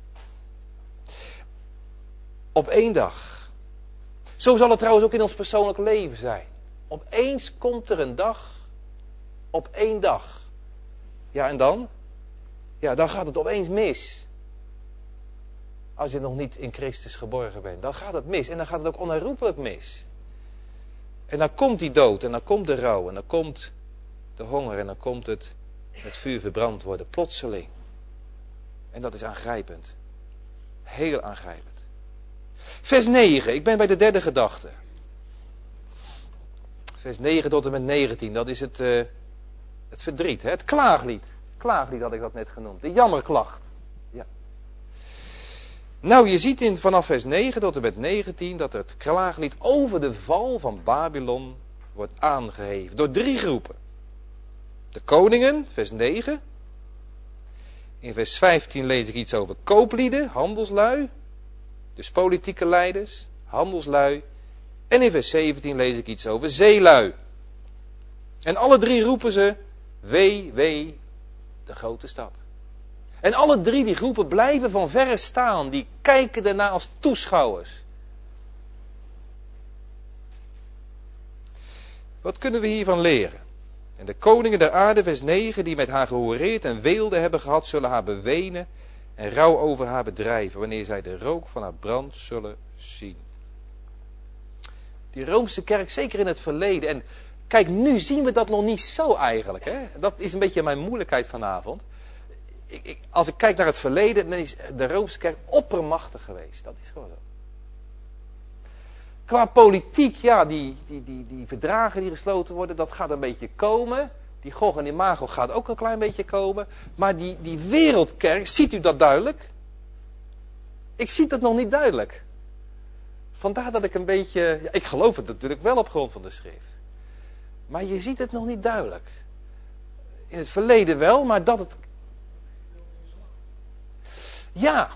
Op 1 dag. Zo zal het trouwens ook in ons persoonlijk leven zijn. Opeens komt er een dag. Op 1 dag. Ja, en dan? Ja, dan gaat het opeens mis. Als je nog niet in Christus geborgen bent. Dan gaat het mis. En dan gaat het ook onherroepelijk mis. En dan komt die dood. En dan komt de rouw. En dan komt de honger. En dan komt het met vuur verbrand worden. Plotseling. En dat is aangrijpend. Heel aangrijpend. Vers 9, ik ben bij de derde gedachte. Vers 9 tot en met 19, dat is het verdriet, hè? Het klaaglied. Klaaglied had ik dat net genoemd. De jammerklacht. Ja. Nou, je ziet vanaf vers 9 tot en met 19 dat het klaaglied over de val van Babylon wordt aangeheven. Door 3 groepen. De koningen, vers 9. In vers 15 lees ik iets over kooplieden, handelslui. Dus politieke leiders, handelslui. En in vers 17 lees ik iets over zeelui. En alle 3 roepen ze, wee, wee, de grote stad. En alle 3 die groepen blijven van verre staan. Die kijken daarna als toeschouwers. Wat kunnen we hiervan leren? En de koningen der aarde, vers 9, die met haar gehoereerd en weelde hebben gehad, zullen haar bewenen en rouw over haar bedrijven, wanneer zij de rook van haar brand zullen zien. Die Roomse kerk, zeker in het verleden. En kijk, nu zien we dat nog niet zo eigenlijk. Hè? Dat is een beetje mijn moeilijkheid vanavond. Als ik kijk naar het verleden, dan is de Roomse kerk oppermachtig geweest. Dat is gewoon zo. Qua politiek, ja, die verdragen die gesloten worden, dat gaat een beetje komen. Die Gog en die Magog gaat ook een klein beetje komen. Maar die wereldkerk, ziet u dat duidelijk? Ik zie dat nog niet duidelijk. Vandaar dat ik een beetje, ja, ik geloof het natuurlijk wel op grond van de schrift. Maar je ziet het nog niet duidelijk. In het verleden wel, maar dat het... Ja,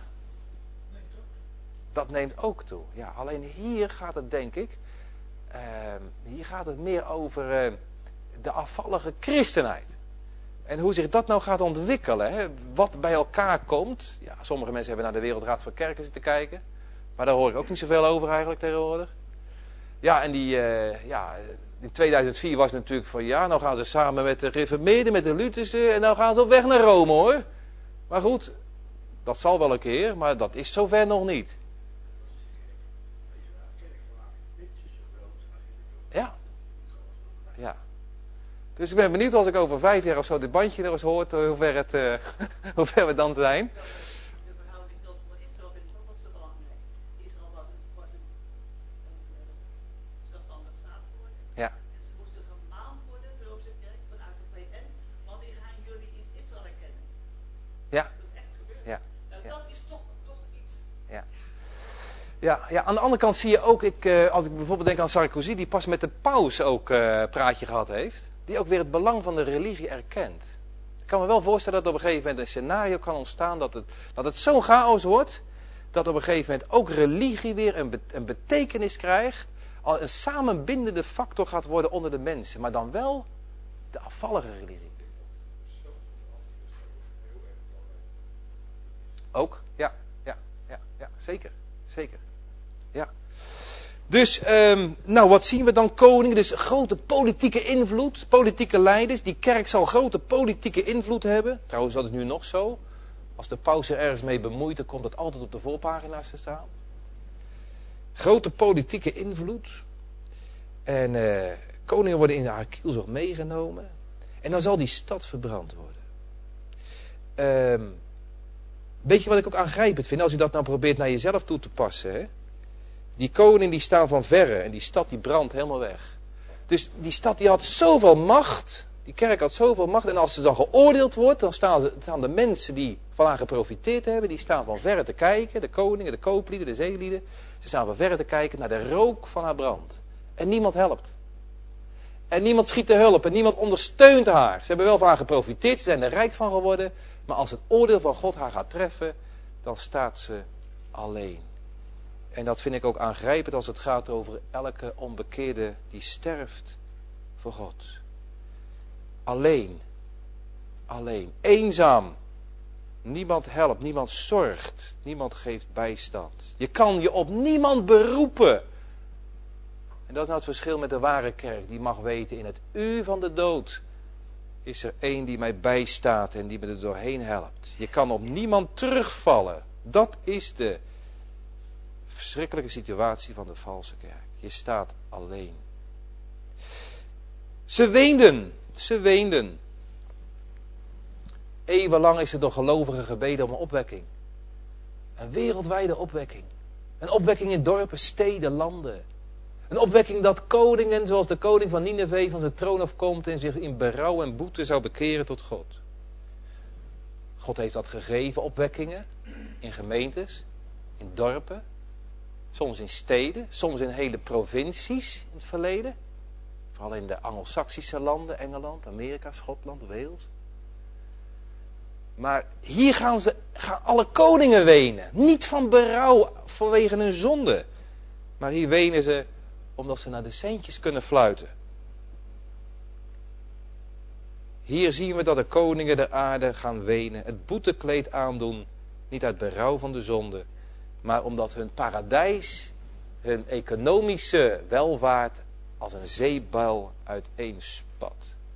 dat neemt ook toe. Ja, alleen hier gaat het, denk ik, hier gaat het meer over de afvallige christenheid. En hoe zich dat nou gaat ontwikkelen. Hè? Wat bij elkaar komt. Ja, sommige mensen hebben naar de Wereldraad van Kerken zitten kijken. Maar daar hoor ik ook niet zoveel over eigenlijk tegenwoordig. Ja, en in 2004 was het natuurlijk van, ja, nou gaan ze samen met de Gereformeerden, met de Luthersen, en nou gaan ze op weg naar Rome, hoor. Maar goed, dat zal wel een keer, maar dat is zover nog niet. Ja. Ja. Dus ik ben benieuwd als ik over 5 jaar of zo dit bandje nog eens hoort, hoe ver we dan zijn. De verhouding tot Israël vind ik ook wel zo belangrijk. Israël was een zelfstandig staat geworden. Ja. En ze moesten vermaand worden, de Roomse kerk, vanuit de VN. Wanneer gaan jullie Israël erkennen? Ja. Dat is echt gebeurd. Ja. Nou, Ja. dat is toch iets. Ja. Ja, aan de andere kant zie je ook, als ik bijvoorbeeld denk aan Sarkozy, die pas met de paus ook praatje gehad heeft. Die ook weer het belang van de religie erkent. Ik kan me wel voorstellen dat op een gegeven moment een scenario kan ontstaan dat het zo chaos wordt, dat op een gegeven moment ook religie weer een betekenis krijgt, al een samenbindende factor gaat worden onder de mensen, maar dan wel de afvallige religie. Ook? Ja, zeker. Ja. Dus, nou wat zien we dan? Koningen, dus grote politieke invloed, politieke leiders. Die kerk zal grote politieke invloed hebben. Trouwens, dat is nu nog zo. Als de paus er ergens mee bemoeit, dan komt dat altijd op de voorpagina's te staan. Grote politieke invloed. En koningen worden in haar kielzog meegenomen. En dan zal die stad verbrand worden. Weet je wat ik ook aangrijpend vind? Als u dat nou probeert naar jezelf toe te passen. Hè? Die koning die staan van verre. En die stad die brandt helemaal weg. Dus die stad die had zoveel macht. Die kerk had zoveel macht. En als ze dan geoordeeld wordt. Dan staan de mensen die van haar geprofiteerd hebben. Die staan van verre te kijken. De koningen, de kooplieden, de zeelieden. Ze staan van verre te kijken naar de rook van haar brand. En niemand helpt. En niemand schiet te hulp. En niemand ondersteunt haar. Ze hebben wel van haar geprofiteerd. Ze zijn er rijk van geworden. Maar als het oordeel van God haar gaat treffen, dan staat ze alleen. En dat vind ik ook aangrijpend als het gaat over elke onbekeerde die sterft voor God. Alleen. Eenzaam. Niemand helpt, niemand zorgt, niemand geeft bijstand. Je kan je op niemand beroepen. En dat is nou het verschil met de ware kerk. Die mag weten, in het uur van de dood is er één die mij bijstaat en die me er doorheen helpt. Je kan op niemand terugvallen. Dat is de verschrikkelijke situatie van de valse kerk. Je staat alleen. Ze weenden. Eeuwenlang is er door gelovigen gebeden om een opwekking. Een wereldwijde opwekking. Een opwekking in dorpen, steden, landen. Een opwekking dat koningen, zoals de koning van Nineve, van zijn troon afkomt en zich in berouw en boete zou bekeren tot God. God heeft dat gegeven, opwekkingen, in gemeentes, in dorpen, soms in steden, soms in hele provincies in het verleden. Vooral in de Anglo-Saxische landen, Engeland, Amerika, Schotland, Wales. Maar hier gaan alle koningen wenen. Niet van berouw vanwege hun zonde. Maar hier wenen ze omdat ze naar de centjes kunnen fluiten. Hier zien we dat de koningen der aarde gaan wenen. Het boetekleed aandoen. Niet uit berouw van de zonde. Maar omdat hun paradijs, hun economische welvaart als een zeebuil uiteenspat.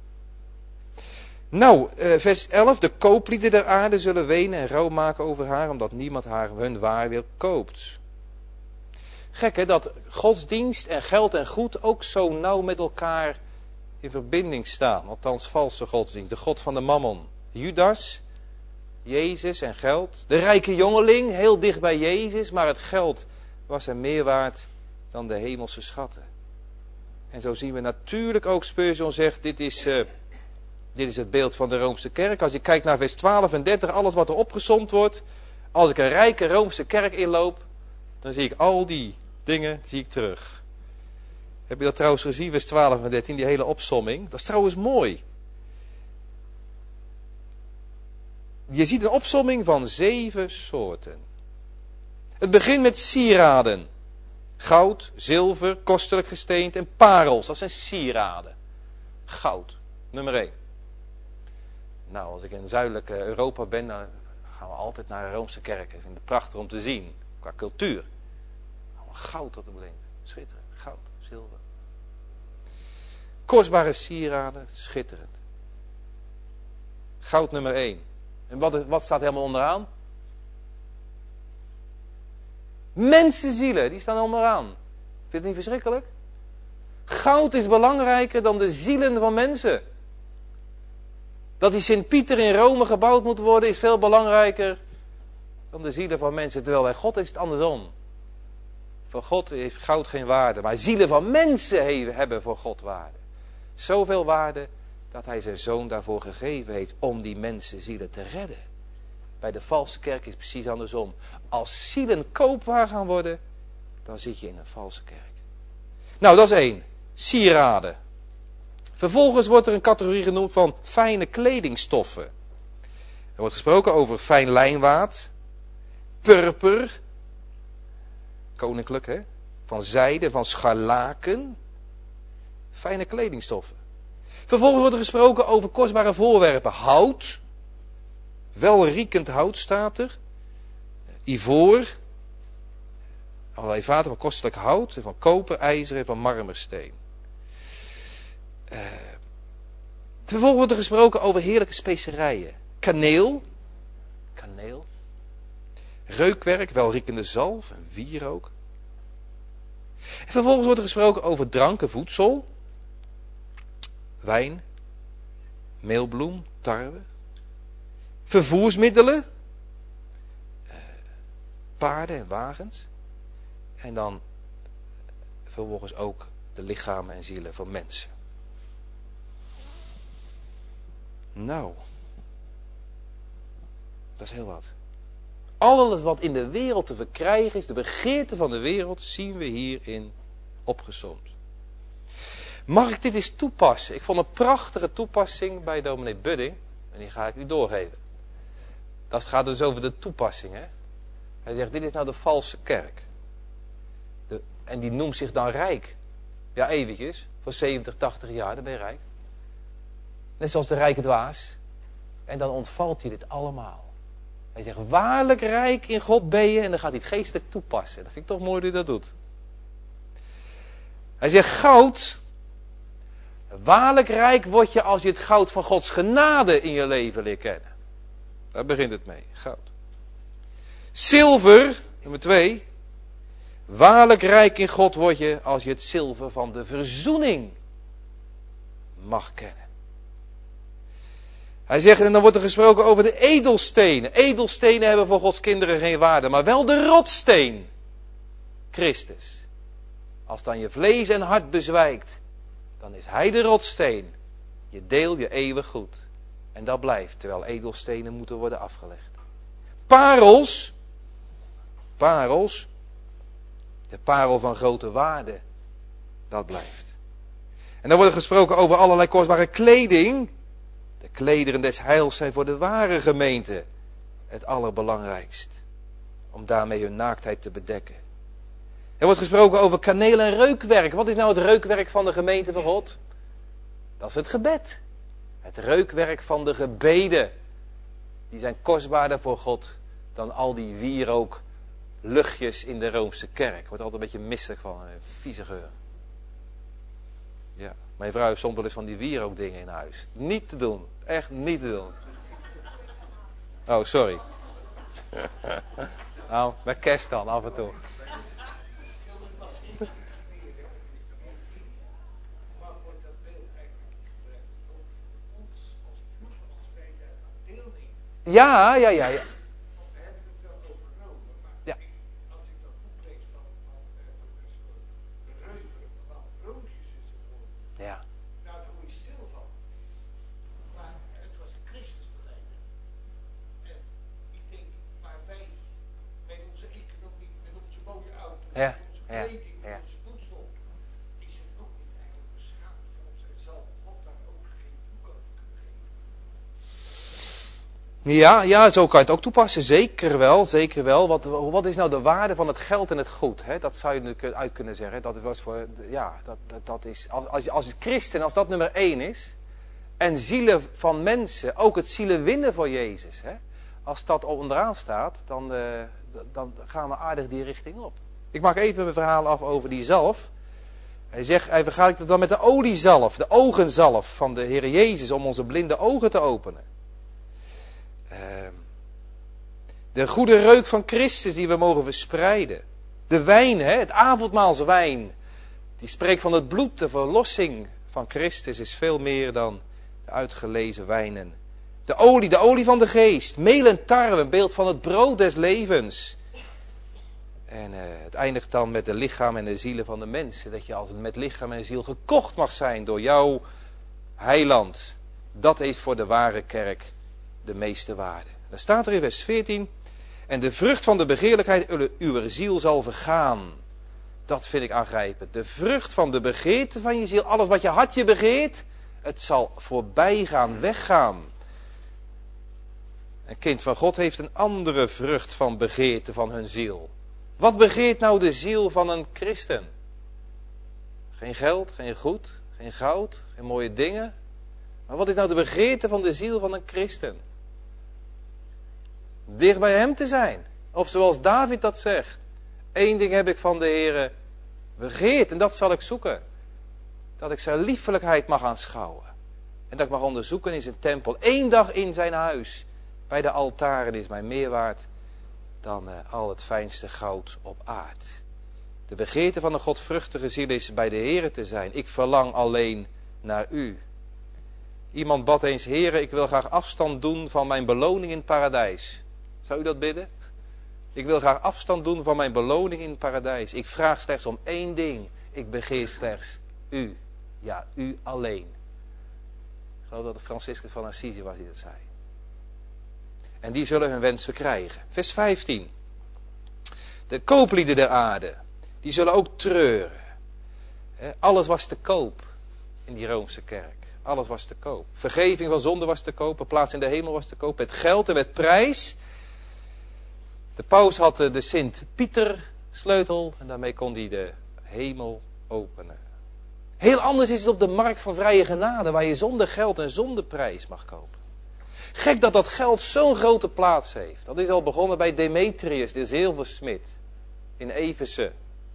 Nou, vers 11. De kooplieden der aarde zullen wenen en rouw maken over haar, omdat niemand hun waar wil koopt. Gek hè, dat godsdienst en geld en goed ook zo nauw met elkaar in verbinding staan. Althans, valse godsdienst. De god van de mammon. Judas, Jezus en geld. De rijke jongeling, heel dicht bij Jezus, maar het geld was hem meer waard dan de hemelse schatten. En zo zien we natuurlijk ook, Spurgeon zegt, dit is het beeld van de Roomse kerk. Als je kijkt naar vers 12 en 30, alles wat er opgesomd wordt. Als ik een rijke Roomse kerk inloop, dan zie ik al die dingen terug. Heb je dat trouwens gezien, vers 12 en 13, die hele opsomming? Dat is trouwens mooi. Je ziet een opsomming van 7 soorten. Het begint met sieraden. Goud, zilver, kostelijk gesteend en parels. Dat zijn sieraden. Goud, nummer 1. Nou, als ik in zuidelijk Europa ben, dan gaan we altijd naar de Roomse kerken. Ik vind het prachtig om te zien, qua cultuur. Goud dat er blinkt. Schitterend. Goud, zilver. Kostbare sieraden, schitterend. Goud nummer 1. En wat staat helemaal onderaan? Mensenzielen, die staan onderaan. Vind je het niet verschrikkelijk? Goud is belangrijker dan de zielen van mensen. Dat die Sint-Pieter in Rome gebouwd moet worden is veel belangrijker dan de zielen van mensen. Terwijl bij God is het andersom. Voor God heeft goud geen waarde. Maar zielen van mensen hebben voor God waarde. Zoveel waarde dat hij zijn zoon daarvoor gegeven heeft om die mensenzielen te redden. Bij de valse kerk is het precies andersom. Als zielen koopwaar gaan worden, dan zit je in een valse kerk. Nou, dat is 1. Sieraden. Vervolgens wordt er een categorie genoemd van fijne kledingstoffen. Er wordt gesproken over fijn lijnwaad, purper, koninklijk hè, van zijde, van scharlaken, fijne kledingstoffen. Vervolgens wordt er gesproken over kostbare voorwerpen, hout, welriekend hout staat er, ivoor, allerlei vaten van kostelijk hout, van koper, ijzer en van marmersteen. Vervolgens wordt er gesproken over heerlijke specerijen. Kaneel, reukwerk, welriekende zalf en wierook. En vervolgens wordt er gesproken over dranken, voedsel, wijn, meelbloem, tarwe. Vervoersmiddelen, paarden en wagens. En dan vervolgens ook de lichamen en zielen van mensen. Nou, dat is heel wat. Alles wat in de wereld te verkrijgen is, de begeerte van de wereld, zien we hierin opgesomd. Mag ik dit eens toepassen? Ik vond een prachtige toepassing bij dominee Budding. En die ga ik u doorgeven. Dat gaat dus over de toepassing. Hè? Hij zegt, dit is nou de valse kerk. En die noemt zich dan rijk. Ja, eventjes. Voor 70, 80 jaar, dan ben je rijk. Net zoals de rijke dwaas. En dan ontvalt hij dit allemaal. Hij zegt, waarlijk rijk in God ben je. En dan gaat hij het geestelijk toepassen. Dat vind ik toch mooi dat hij dat doet. Hij zegt, goud. Waarlijk rijk word je als je het goud van Gods genade in je leven leert kennen. Daar begint het mee, goud. Zilver, nummer 2. Waarlijk rijk in God word je als je het zilver van de verzoening mag kennen. Hij zegt, en dan wordt er gesproken over de edelstenen. Edelstenen hebben voor Gods kinderen geen waarde, maar wel de rotsteen. Christus. Als dan je vlees en hart bezwijkt, dan is hij de rotsteen. Je deel je eeuwig goed. En dat blijft, terwijl edelstenen moeten worden afgelegd. Parels. Parels. De parel van grote waarde. Dat blijft. En dan wordt er gesproken over allerlei kostbare kleding. De klederen des heils zijn voor de ware gemeente het allerbelangrijkst. Om daarmee hun naaktheid te bedekken. Er wordt gesproken over kaneel en reukwerk. Wat is nou het reukwerk van de gemeente van God? Dat is het gebed. Het reukwerk van de gebeden. Die zijn kostbaarder voor God dan al die wierook luchtjes in de Roomse kerk. Wordt altijd een beetje misselijk van, een vieze geur. Ja, mijn vrouw heeft soms wel eens van die wierookdingen in huis. Niet te doen, echt niet te doen. Oh, sorry. Nou, met kerst dan, af en toe. Ja. Ja. Ja. Nou, daar word je stil van. Maar het was Christus beleiden. En ik denk, maar wij, met onze economie, met onze mooie auto, Ja. met onze kleding, met Ja. onze voedsel, is het ook niet eigenlijk beschaamd voor ons. En zal God daar ook geen boek over kunnen geven? Ja, zo kan je het ook toepassen. Zeker wel. Wat is nou de waarde van het geld en het goed? Hè? Dat zou je uit kunnen zeggen. Dat was voor, ja, dat is, als het christen, als dat nummer 1 is. En zielen van mensen, ook het zielen winnen voor Jezus. Hè? Als dat onderaan staat, dan gaan we aardig die richting op. Ik maak even mijn verhaal af over die zalf. Hij vergelijkt het dan met de oliezalf, de ogenzalf van de Heer Jezus om onze blinde ogen te openen. De goede reuk van Christus die we mogen verspreiden. De wijn, het avondmaalswijn. Die spreekt van het bloed, de verlossing van Christus is veel meer dan de uitgelezen wijnen. De olie van de geest. Meel en tarwe, een beeld van het brood des levens. En het eindigt dan met de lichaam en de zielen van de mensen. Dat je als met lichaam en ziel gekocht mag zijn door jouw heiland. Dat heeft voor de ware kerk de meeste waarde. Dan staat er in vers 14. En de vrucht van de begeerlijkheid uw ziel zal vergaan. Dat vind ik aangrijpend. De vrucht van de begeerte van je ziel. Alles wat je hartje begeert. Het zal voorbij gaan, weggaan. Een kind van God heeft een andere vrucht van begeerte van hun ziel. Wat begeert nou de ziel van een christen? Geen geld, geen goed, geen goud, geen mooie dingen. Maar wat is nou de begeerte van de ziel van een christen? Dicht bij hem te zijn. Of zoals David dat zegt. 1 ding heb ik van de Heere begeerd en dat zal ik zoeken. Dat ik zijn liefelijkheid mag aanschouwen. En dat ik mag onderzoeken in zijn tempel. 1 dag in zijn huis. Bij de altaren is mij meer waard dan al het fijnste goud op aard. De begeerte van een godvruchtige ziel is bij de Heere te zijn. Ik verlang alleen naar u. Iemand bad eens, Heere, ik wil graag afstand doen van mijn beloning in het paradijs. Zou u dat bidden? Ik wil graag afstand doen van mijn beloning in het paradijs. Ik vraag slechts om 1 ding. Ik begeer slechts u. Ja, u alleen. Ik geloof dat het Franciscus van Assisi was die dat zei. En die zullen hun wens verkrijgen. Vers 15. De kooplieden der aarde. Die zullen ook treuren. Alles was te koop in die Roomse kerk. Alles was te koop. Vergeving van zonde was te koop. Een plaats in de hemel was te koop. Met geld en met prijs. De paus had de Sint-Pieter sleutel. En daarmee kon hij de hemel openen. Heel anders is het op de markt van vrije genade. Waar je zonder geld en zonder prijs mag kopen. Gek dat dat geld zo'n grote plaats heeft. Dat is al begonnen bij Demetrius, de zilversmid. In Efeze.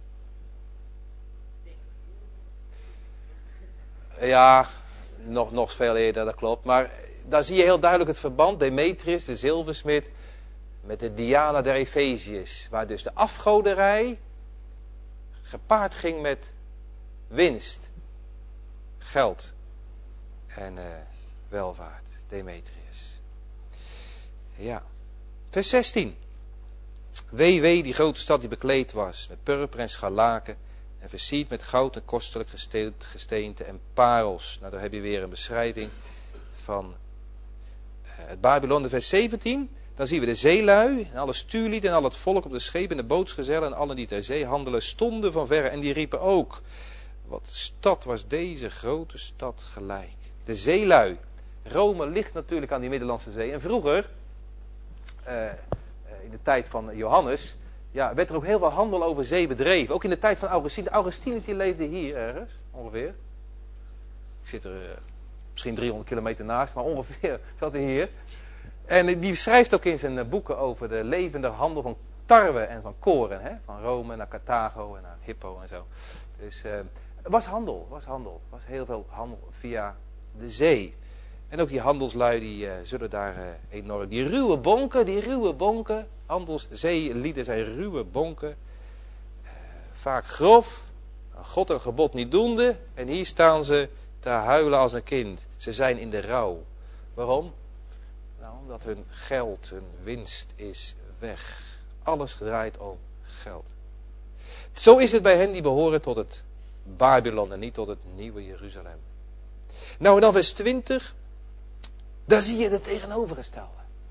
Ja, nog veel eerder, dat klopt. Maar daar zie je heel duidelijk het verband. Demetrius, de zilversmid, met de Diana der Efeziërs. Waar dus de afgoderij gepaard ging met winst, geld en welvaart. Demetrius. Ja. Vers 16. Wee, die grote stad die bekleed was met purper en scharlaken en versierd met goud en kostelijk gesteente en parels. Nou, daar heb je weer een beschrijving van het Babylon. Vers 17, dan zien we de zeelui en alle stuurlieden en al het volk op de schepen en de bootsgezellen en allen die ter zee handelen stonden van verre en die riepen ook: wat stad was deze grote stad gelijk. De zeelui. Rome ligt natuurlijk aan die Middellandse Zee. En vroeger, in de tijd van Johannes, ja, werd er ook heel veel handel over zee bedreven. Ook in de tijd van Augustinus. Augustinus die leefde hier ergens, ongeveer. Ik zit er misschien 300 kilometer naast, maar ongeveer zat hij hier. En die schrijft ook in zijn boeken over de levende handel van tarwe en van koren. Hè? Van Rome naar Carthago en naar Hippo en zo. Dus het was handel. Het was heel veel handel via de zee. En ook die handelslui die zullen daar enorm... Die ruwe bonken. Handelszeelieden zijn ruwe bonken. Vaak grof. God een gebod niet doende. En hier staan ze te huilen als een kind. Ze zijn in de rouw. Waarom? Nou, omdat hun geld, hun winst is weg. Alles draait om geld. Zo is het bij hen die behoren tot het Babylon en niet tot het nieuwe Jeruzalem. Nou, en dan vers 20. Daar zie je het tegenovergestelde.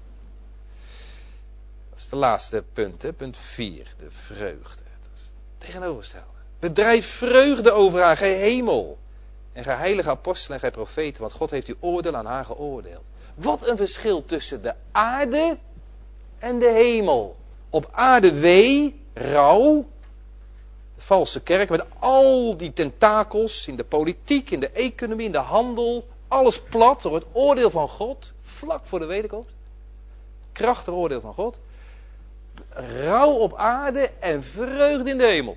Dat is het laatste punt, hè? Punt 4. De vreugde. Dat is het tegenovergestelde. Bedrijf vreugde over haar, gij hemel. En gij heilige apostelen en gij profeten, want God heeft uw oordeel aan haar geoordeeld. Wat een verschil tussen de aarde en de hemel. Op aarde wee, rouw, de valse kerk met al die tentakels in de politiek, in de economie, in de handel. Alles plat door het oordeel van God, vlak voor de wederkomst. Krachtig oordeel van God. Rouw op aarde en vreugde in de hemel.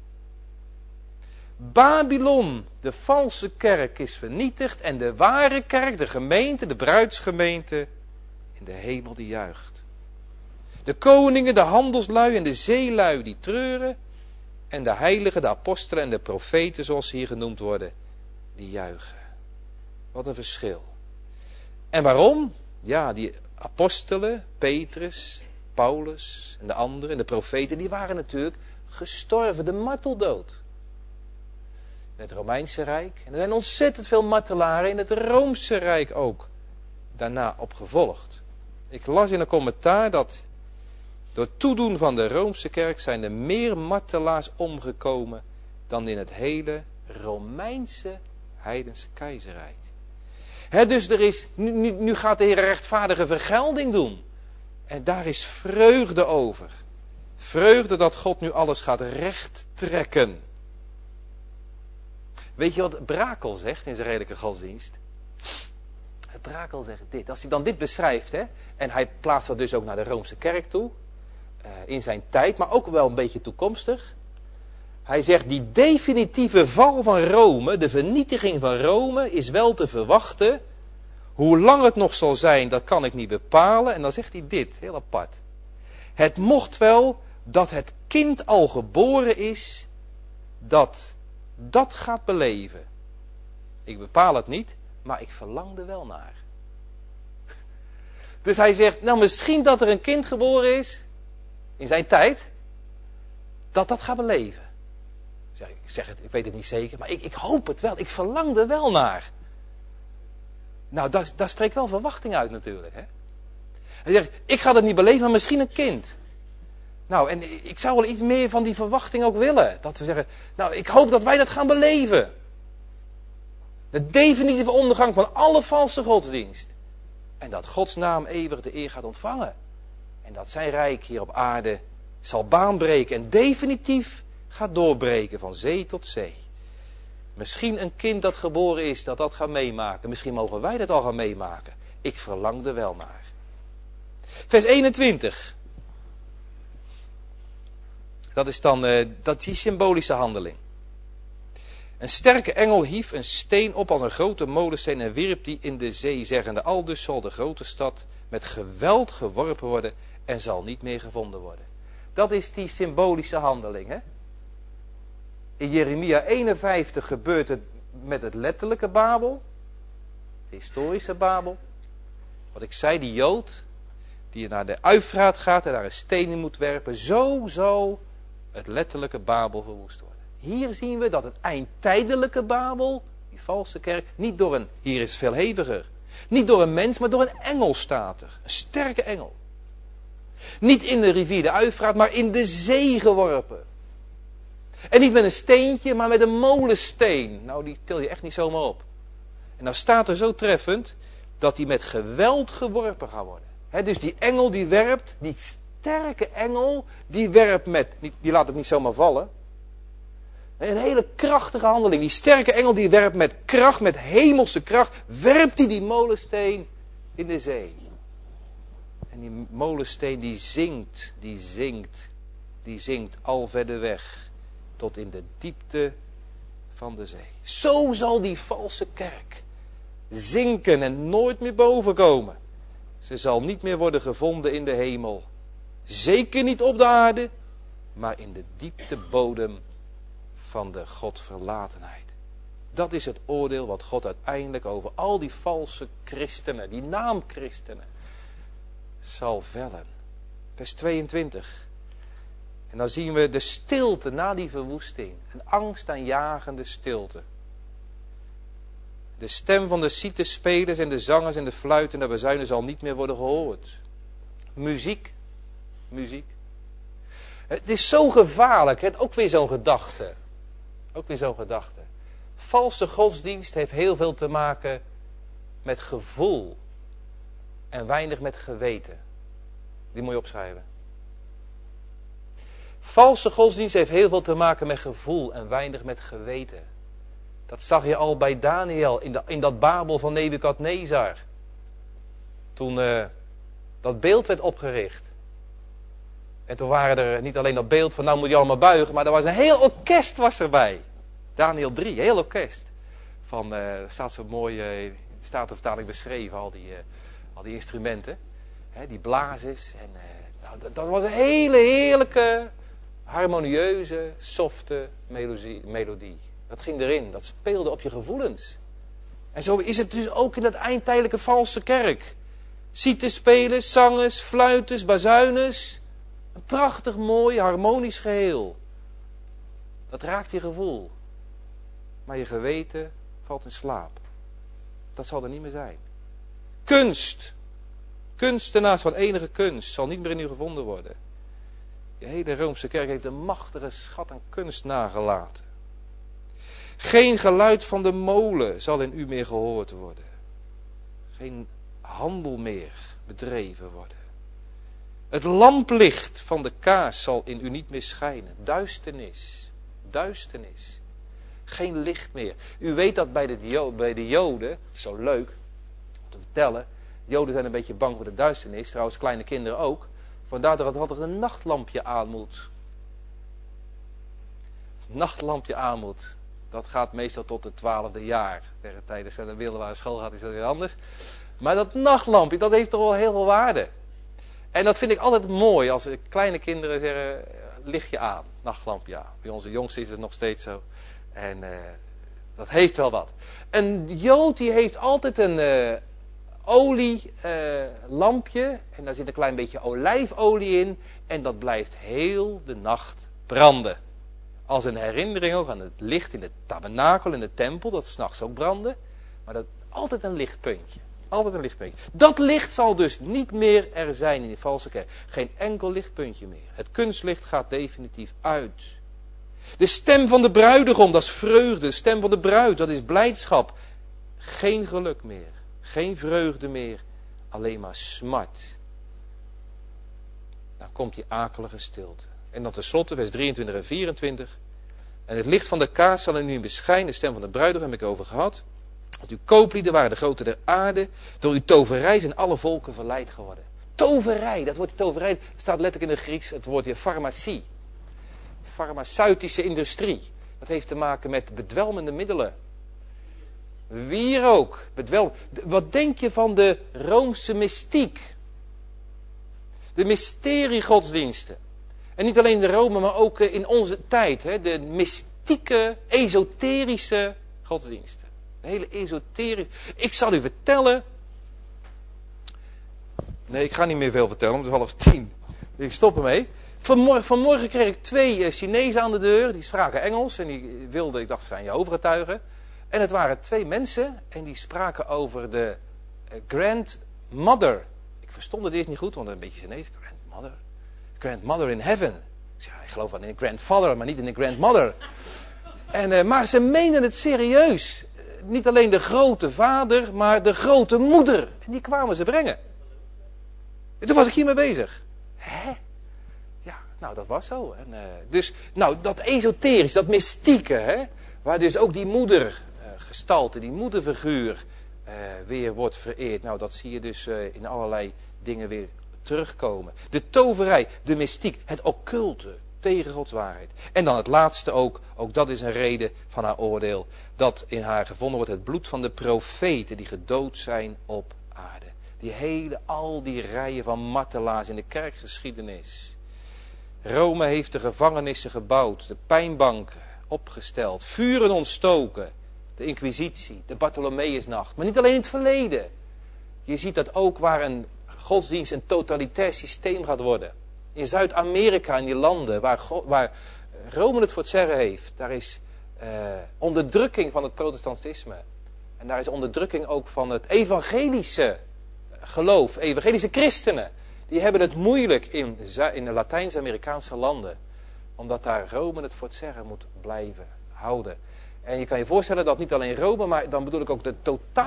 Babylon, de valse kerk, is vernietigd en de ware kerk, de gemeente, de bruidsgemeente, in de hemel die juicht. De koningen, de handelslui en de zeelui die treuren en de heiligen, de apostelen en de profeten, zoals ze hier genoemd worden, die juichen. Wat een verschil. En waarom? Ja, die apostelen, Petrus, Paulus en de anderen en de profeten, die waren natuurlijk gestorven, de marteldood. In het Romeinse Rijk. En er zijn ontzettend veel martelaren in het Roomse Rijk ook. Daarna opgevolgd. Ik las in een commentaar dat door toedoen van de Roomse kerk zijn er meer martelaars omgekomen dan in het hele Romeinse heidense keizerrijk. Dus er is, nu gaat de Heer rechtvaardige vergelding doen. En daar is vreugde over. Vreugde dat God nu alles gaat recht trekken. Weet je wat Brakel zegt in zijn redelijke godsdienst? Brakel zegt dit. Als hij dan dit beschrijft, hè, en hij plaatst dat dus ook naar de Roomse kerk toe, in zijn tijd, maar ook wel een beetje toekomstig. Hij zegt, die definitieve val van Rome, de vernietiging van Rome, is wel te verwachten. Hoe lang het nog zal zijn, dat kan ik niet bepalen. En dan zegt hij dit, heel apart. Het mocht wel dat het kind al geboren is, dat gaat beleven. Ik bepaal het niet, maar ik verlang er wel naar. Dus hij zegt, nou misschien dat er een kind geboren is, in zijn tijd, dat gaat beleven. Ik zeg het, ik weet het niet zeker, maar ik hoop het wel. Ik verlang er wel naar. Nou, daar spreekt wel verwachting uit natuurlijk. Hè? Hij zegt, ik ga dat niet beleven, maar misschien een kind. Nou, en ik zou wel iets meer van die verwachting ook willen. Dat we zeggen, nou, ik hoop dat wij dat gaan beleven. De definitieve ondergang van alle valse godsdienst. En dat Gods naam eeuwig de eer gaat ontvangen. En dat zijn rijk hier op aarde zal baanbreken en definitief gaat doorbreken van zee tot zee. Misschien een kind dat geboren is, dat gaat meemaken. Misschien mogen wij dat al gaan meemaken. Ik verlang er wel naar. Vers 21. Dat is dan die symbolische handeling. Een sterke engel hief een steen op als een grote molensteen en wierp die in de zee, zeggende, aldus zal de grote stad met geweld geworpen worden en zal niet meer gevonden worden. Dat is die symbolische handeling. Hè? In Jeremia 51 gebeurt het met het letterlijke Babel, de historische Babel. Wat ik zei, die Jood, die naar de Uifraat gaat en daar een steen in moet werpen. Zo zal het letterlijke Babel verwoest worden. Hier zien we dat het eindtijdelijke Babel, die valse kerk, niet door een, hier is het veel heviger, niet door een mens, maar door een engel staat er. Een sterke engel. Niet in de rivier de Uifraat, maar in de zee geworpen. En niet met een steentje, maar met een molensteen. Nou, die til je echt niet zomaar op. En dan staat er zo treffend dat die met geweld geworpen gaat worden. Dus die engel die werpt, die sterke engel, die werpt met, die laat het niet zomaar vallen. Een hele krachtige handeling. Die sterke engel die werpt met kracht, met hemelse kracht, werpt die molensteen in de zee. En die molensteen die zinkt al verder weg tot in de diepte van de zee. Zo zal die valse kerk zinken en nooit meer bovenkomen. Ze zal niet meer worden gevonden in de hemel. Zeker niet op de aarde, maar in de diepte bodem van de Godverlatenheid. Dat is het oordeel wat God uiteindelijk over al die valse christenen, die naamchristenen, zal vellen. Vers 22. En dan zien we de stilte na die verwoesting. Een angstaanjagende stilte. De stem van de citespelers en de zangers en de fluiten en de bazuinen zal niet meer worden gehoord. Muziek. Het is zo gevaarlijk. Ook weer zo'n gedachte. Valse godsdienst heeft heel veel te maken met gevoel. En weinig met geweten. Die moet je opschrijven. Valse godsdienst heeft heel veel te maken met gevoel en weinig met geweten. Dat zag je al bij Daniel in dat Babel van Nebukadnezar. Toen dat beeld werd opgericht. En toen waren er niet alleen dat beeld van nou moet je allemaal buigen. Maar er was een heel orkest was erbij. Daniel 3, heel orkest. Staat zo mooi in de Statenvertaling beschreven al die instrumenten. Die blazers. En, dat was een hele heerlijke, harmonieuze, softe melodie. Dat ging erin. Dat speelde op je gevoelens. En zo is het dus ook in dat eindtijdelijke valse kerk. Citespelers, zangers, fluiters, bazuiners. Een prachtig mooi, harmonisch geheel. Dat raakt je gevoel. Maar je geweten valt in slaap. Dat zal er niet meer zijn. Kunst. Kunstenaars van enige kunst zal niet meer in u gevonden worden. De hele Roomse kerk heeft een machtige schat aan kunst nagelaten. Geen geluid van de molen zal in u meer gehoord worden. Geen handel meer bedreven worden. Het lamplicht van de kaars zal in u niet meer schijnen. Duisternis. Geen licht meer. U weet dat bij de Joden, zo leuk om te vertellen. Joden zijn een beetje bang voor de duisternis. Trouwens kleine kinderen ook. Vandaar dat het altijd een nachtlampje aan moet. Nachtlampje aan moet. Dat gaat meestal tot het 12e jaar. Tijdens de middelbare school gaat is dat weer anders. Maar dat nachtlampje, dat heeft toch wel heel veel waarde. En dat vind ik altijd mooi als kleine kinderen zeggen, lichtje aan, nachtlampje aan. Bij onze jongste is het nog steeds zo. En dat heeft wel wat. Een Jood die heeft altijd een olielampje. En daar zit een klein beetje olijfolie in. En dat blijft heel de nacht branden. Als een herinnering ook aan het licht in de tabernakel, in de tempel. Dat 's nachts ook brandde. Maar dat altijd een lichtpuntje. Altijd een lichtpuntje. Dat licht zal dus niet meer er zijn in die valse kerk. Geen enkel lichtpuntje meer. Het kunstlicht gaat definitief uit. De stem van de bruidegom, dat is vreugde. De stem van de bruid, dat is blijdschap. Geen geluk meer. Geen vreugde meer. Alleen maar smart. Dan komt die akelige stilte. En dan tenslotte vers 23 en 24. En het licht van de kaars zal in u beschijnen. De stem van de bruidegom heb ik over gehad. Want uw kooplieden waren de grote der aarde. Door uw toverij zijn alle volken verleid geworden. Toverij, dat woordje toverij staat letterlijk in het Grieks. Het woordje farmacie. Farmaceutische industrie. Dat heeft te maken met bedwelmende middelen. Wierook. Wat denk je van de Roomse mystiek? De mysteriegodsdiensten. En niet alleen in Rome, maar ook in onze tijd. De mystieke, esoterische godsdiensten. De hele esoterische. Ik zal u vertellen. Nee, ik ga niet meer veel vertellen, want het is 9:30. Ik stop ermee. Vanmorgen kreeg ik 2 Chinezen aan de deur. Die spraken Engels en die wilden, ik dacht, zijn Jehovah-getuigen. En het waren 2 mensen en die spraken over de grandmother. Ik verstond het eerst niet goed, want een beetje Chinees. Grandmother. Grandmother in heaven. Ik zei, ik geloof wel in een grandfather, maar niet in een grandmother. Maar ze meenden het serieus. Niet alleen de grote vader, maar de grote moeder. En die kwamen ze brengen. En toen was ik hiermee bezig. Hè? Ja, nou dat was zo. En, dus, nou dat esoterisch, dat mystieke, hè? Waar dus ook die moedergestalte, die moederfiguur weer wordt vereerd. Nou dat zie je dus in allerlei dingen weer terugkomen. De toverij, de mystiek, het occulte tegen Gods waarheid. En dan het laatste ook dat is een reden van haar oordeel, dat in haar gevonden wordt het bloed van de profeten die gedood zijn op aarde. Al die rijen van martelaars in de kerkgeschiedenis. Rome heeft de gevangenissen gebouwd, de pijnbanken opgesteld, vuren ontstoken, de inquisitie, de Bartholomeusnacht. Maar niet alleen in het verleden. Je ziet dat ook waar een godsdienst een totalitair systeem gaat worden. In Zuid-Amerika, in die landen waar Rome het voor het zeggen heeft, daar is onderdrukking van het protestantisme. En daar is onderdrukking ook van het evangelische geloof, evangelische christenen. Die hebben het moeilijk in de Latijns-Amerikaanse landen. Omdat daar Rome het voor het zeggen moet blijven houden. En je kan je voorstellen dat niet alleen Rome, maar dan bedoel ik ook de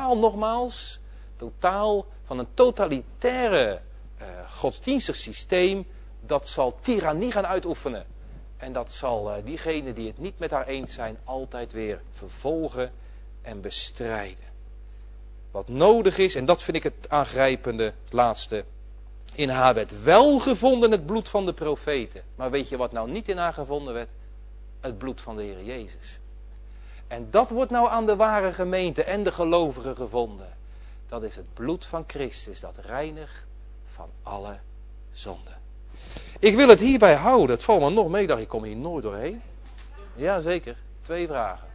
totaal van een totalitaire godsdienstig systeem, dat zal tirannie gaan uitoefenen. En dat zal diegenen die het niet met haar eens zijn altijd weer vervolgen en bestrijden. Wat nodig is, en dat vind ik het aangrijpende, het laatste. In haar werd wel gevonden het bloed van de profeten. Maar weet je wat nou niet in haar gevonden werd? Het bloed van de Heer Jezus. En dat wordt nou aan de ware gemeente en de gelovigen gevonden. Dat is het bloed van Christus, dat reinigt van alle zonden. Ik wil het hierbij houden. Het valt me nog mee, ik dacht, ik kom hier nooit doorheen. Ja, zeker. 2 vragen.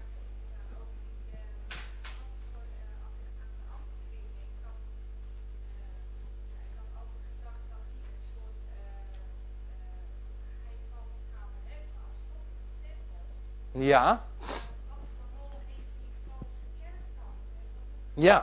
Ja. Ja.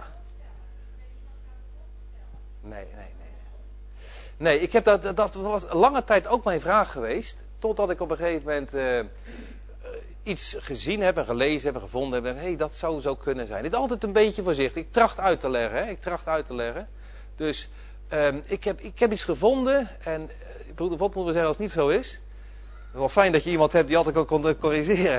Nee, ik heb dat was lange tijd ook mijn vraag geweest. Totdat ik op een gegeven moment iets gezien heb en gelezen heb en gevonden heb. En dat zou zo kunnen zijn. Dit is altijd een beetje voorzichtig. Ik tracht uit te leggen. Dus ik heb iets gevonden. En broeder Vod moet wel zeggen als het niet zo is. Het is wel fijn dat je iemand hebt die altijd ook kon corrigeren.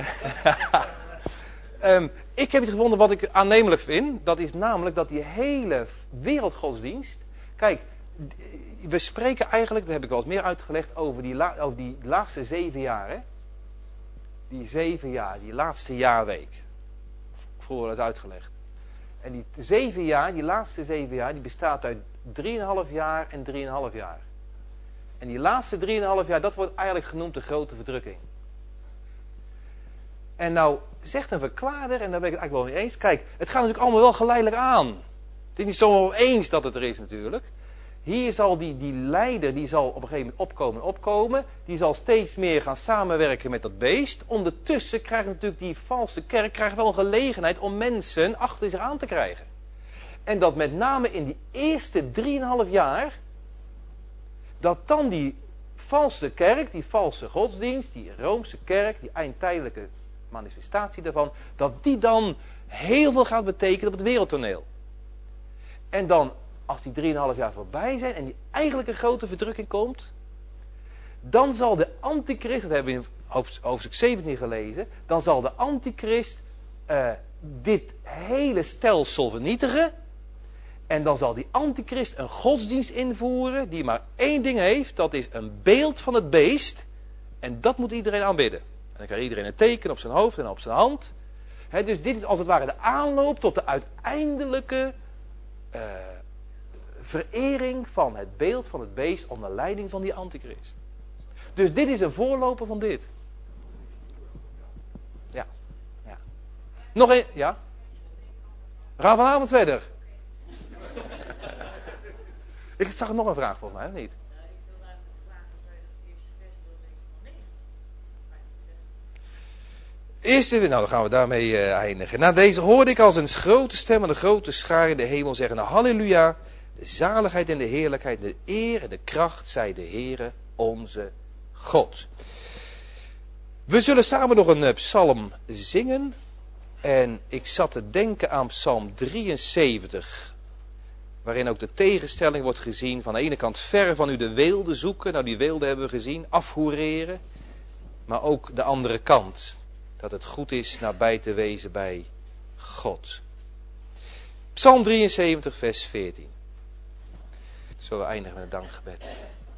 Ik heb iets gevonden wat ik aannemelijk vind. Dat is namelijk dat die hele wereldgodsdienst. Kijk, we spreken eigenlijk, dat heb ik wel eens meer uitgelegd, over die laatste 7 jaar. Hè? Die 7 jaar, die laatste jaarweek. Vroeger eens uitgelegd. En die 7 jaar, die laatste 7 jaar, die bestaat uit 3,5 jaar en 3,5 jaar. En die laatste 3,5 jaar, dat wordt eigenlijk genoemd de grote verdrukking. En nou zegt een verklaarder, en daar ben ik het eigenlijk wel mee eens. Kijk, het gaat natuurlijk allemaal wel geleidelijk aan. Het is niet zomaar eens dat het er is natuurlijk. Hier zal die leider, die zal op een gegeven moment opkomen. Die zal steeds meer gaan samenwerken met dat beest. Ondertussen krijgt natuurlijk die valse kerk wel een gelegenheid om mensen achter zich aan te krijgen. En dat met name in die eerste 3,5 jaar, dat dan die valse kerk, die valse godsdienst, die Roomse kerk, die eindtijdelijke manifestatie daarvan, dat die dan heel veel gaat betekenen op het wereldtoneel. En dan, als die 3,5 jaar voorbij zijn en die eigenlijk een grote verdrukking komt, dan zal de antichrist, dat hebben we in hoofdstuk 17 gelezen, dan zal de antichrist dit hele stelsel vernietigen. En dan zal die antichrist een godsdienst invoeren die maar 1 ding heeft, dat is een beeld van het beest. En dat moet iedereen aanbidden. En dan krijgt iedereen een teken op zijn hoofd en op zijn hand. Dus dit is als het ware de aanloop tot de uiteindelijke verering van het beeld van het beest onder leiding van die antichrist. Dus dit is een voorloper van dit. Ja. Nog een, ja? We gaan vanavond verder. Ik zag nog een vraag volgens mij, of niet? Nou, ik wil eigenlijk vragen, zou je dat eerste vers wil denken van 9? Eerste, nou dan gaan we daarmee eindigen. Na deze hoorde ik als een grote stem en een grote schaar in de hemel zeggen, halleluja, de zaligheid en de heerlijkheid, de eer en de kracht zij de Heere onze God. We zullen samen nog een psalm zingen. En ik zat te denken aan psalm 73. Waarin ook de tegenstelling wordt gezien. Van de ene kant ver van u de weelde zoeken. Nou, die weelde hebben we gezien. Afhoereren. Maar ook de andere kant. Dat het goed is nabij te wezen bij God. Psalm 73 vers 14. Zullen we eindigen met een dankgebed.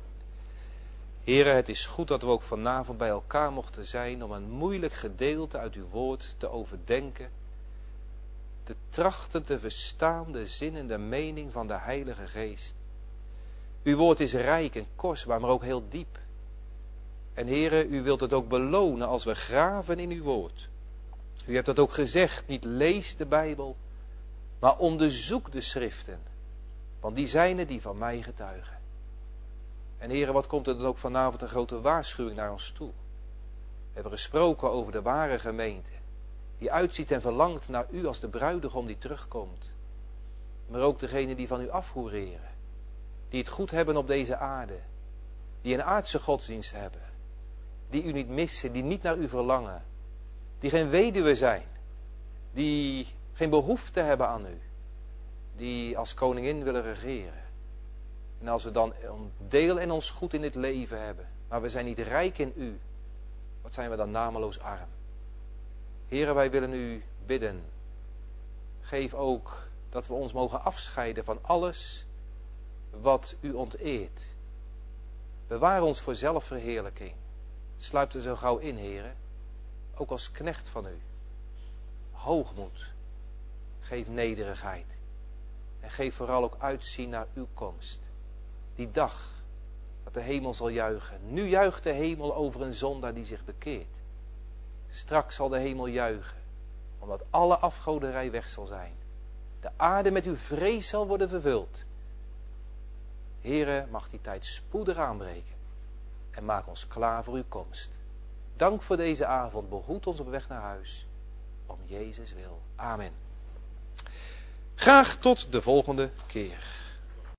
Heren, het is goed dat we ook vanavond bij elkaar mochten zijn om een moeilijk gedeelte uit uw woord te overdenken. Te trachten te verstaan de zin en de mening van de Heilige Geest. Uw woord is rijk en kostbaar, maar ook heel diep. En Heren, u wilt het ook belonen als we graven in uw woord. U hebt dat ook gezegd, niet lees de Bijbel, maar onderzoek de schriften. Want die zijn het die van mij getuigen. En heren, wat komt er dan ook vanavond een grote waarschuwing naar ons toe. We hebben gesproken over de ware gemeente. Die uitziet en verlangt naar u als de bruidegom die terugkomt. Maar ook degene die van u afhoereren. Die het goed hebben op deze aarde. Die een aardse godsdienst hebben. Die u niet missen, die niet naar u verlangen. Die geen weduwe zijn. Die geen behoefte hebben aan u. Die als koningin willen regeren. En als we dan een deel in ons goed in dit leven hebben, maar we zijn niet rijk in u, wat zijn we dan nameloos arm. Heren, wij willen u bidden. Geef ook dat we ons mogen afscheiden van alles wat u onteert. Bewaar ons voor zelfverheerlijking. Sluip er zo gauw in, heren, ook als knecht van u. Hoogmoed. Geef nederigheid. En geef vooral ook uitzien naar uw komst. Die dag dat de hemel zal juichen. Nu juicht de hemel over een zondaar die zich bekeert. Straks zal de hemel juichen, omdat alle afgoderij weg zal zijn. De aarde met uw vrees zal worden vervuld. Here, mag die tijd spoedig aanbreken. En maak ons klaar voor uw komst. Dank voor deze avond. Behoed ons op weg naar huis. Om Jezus wil. Amen. Graag tot de volgende keer.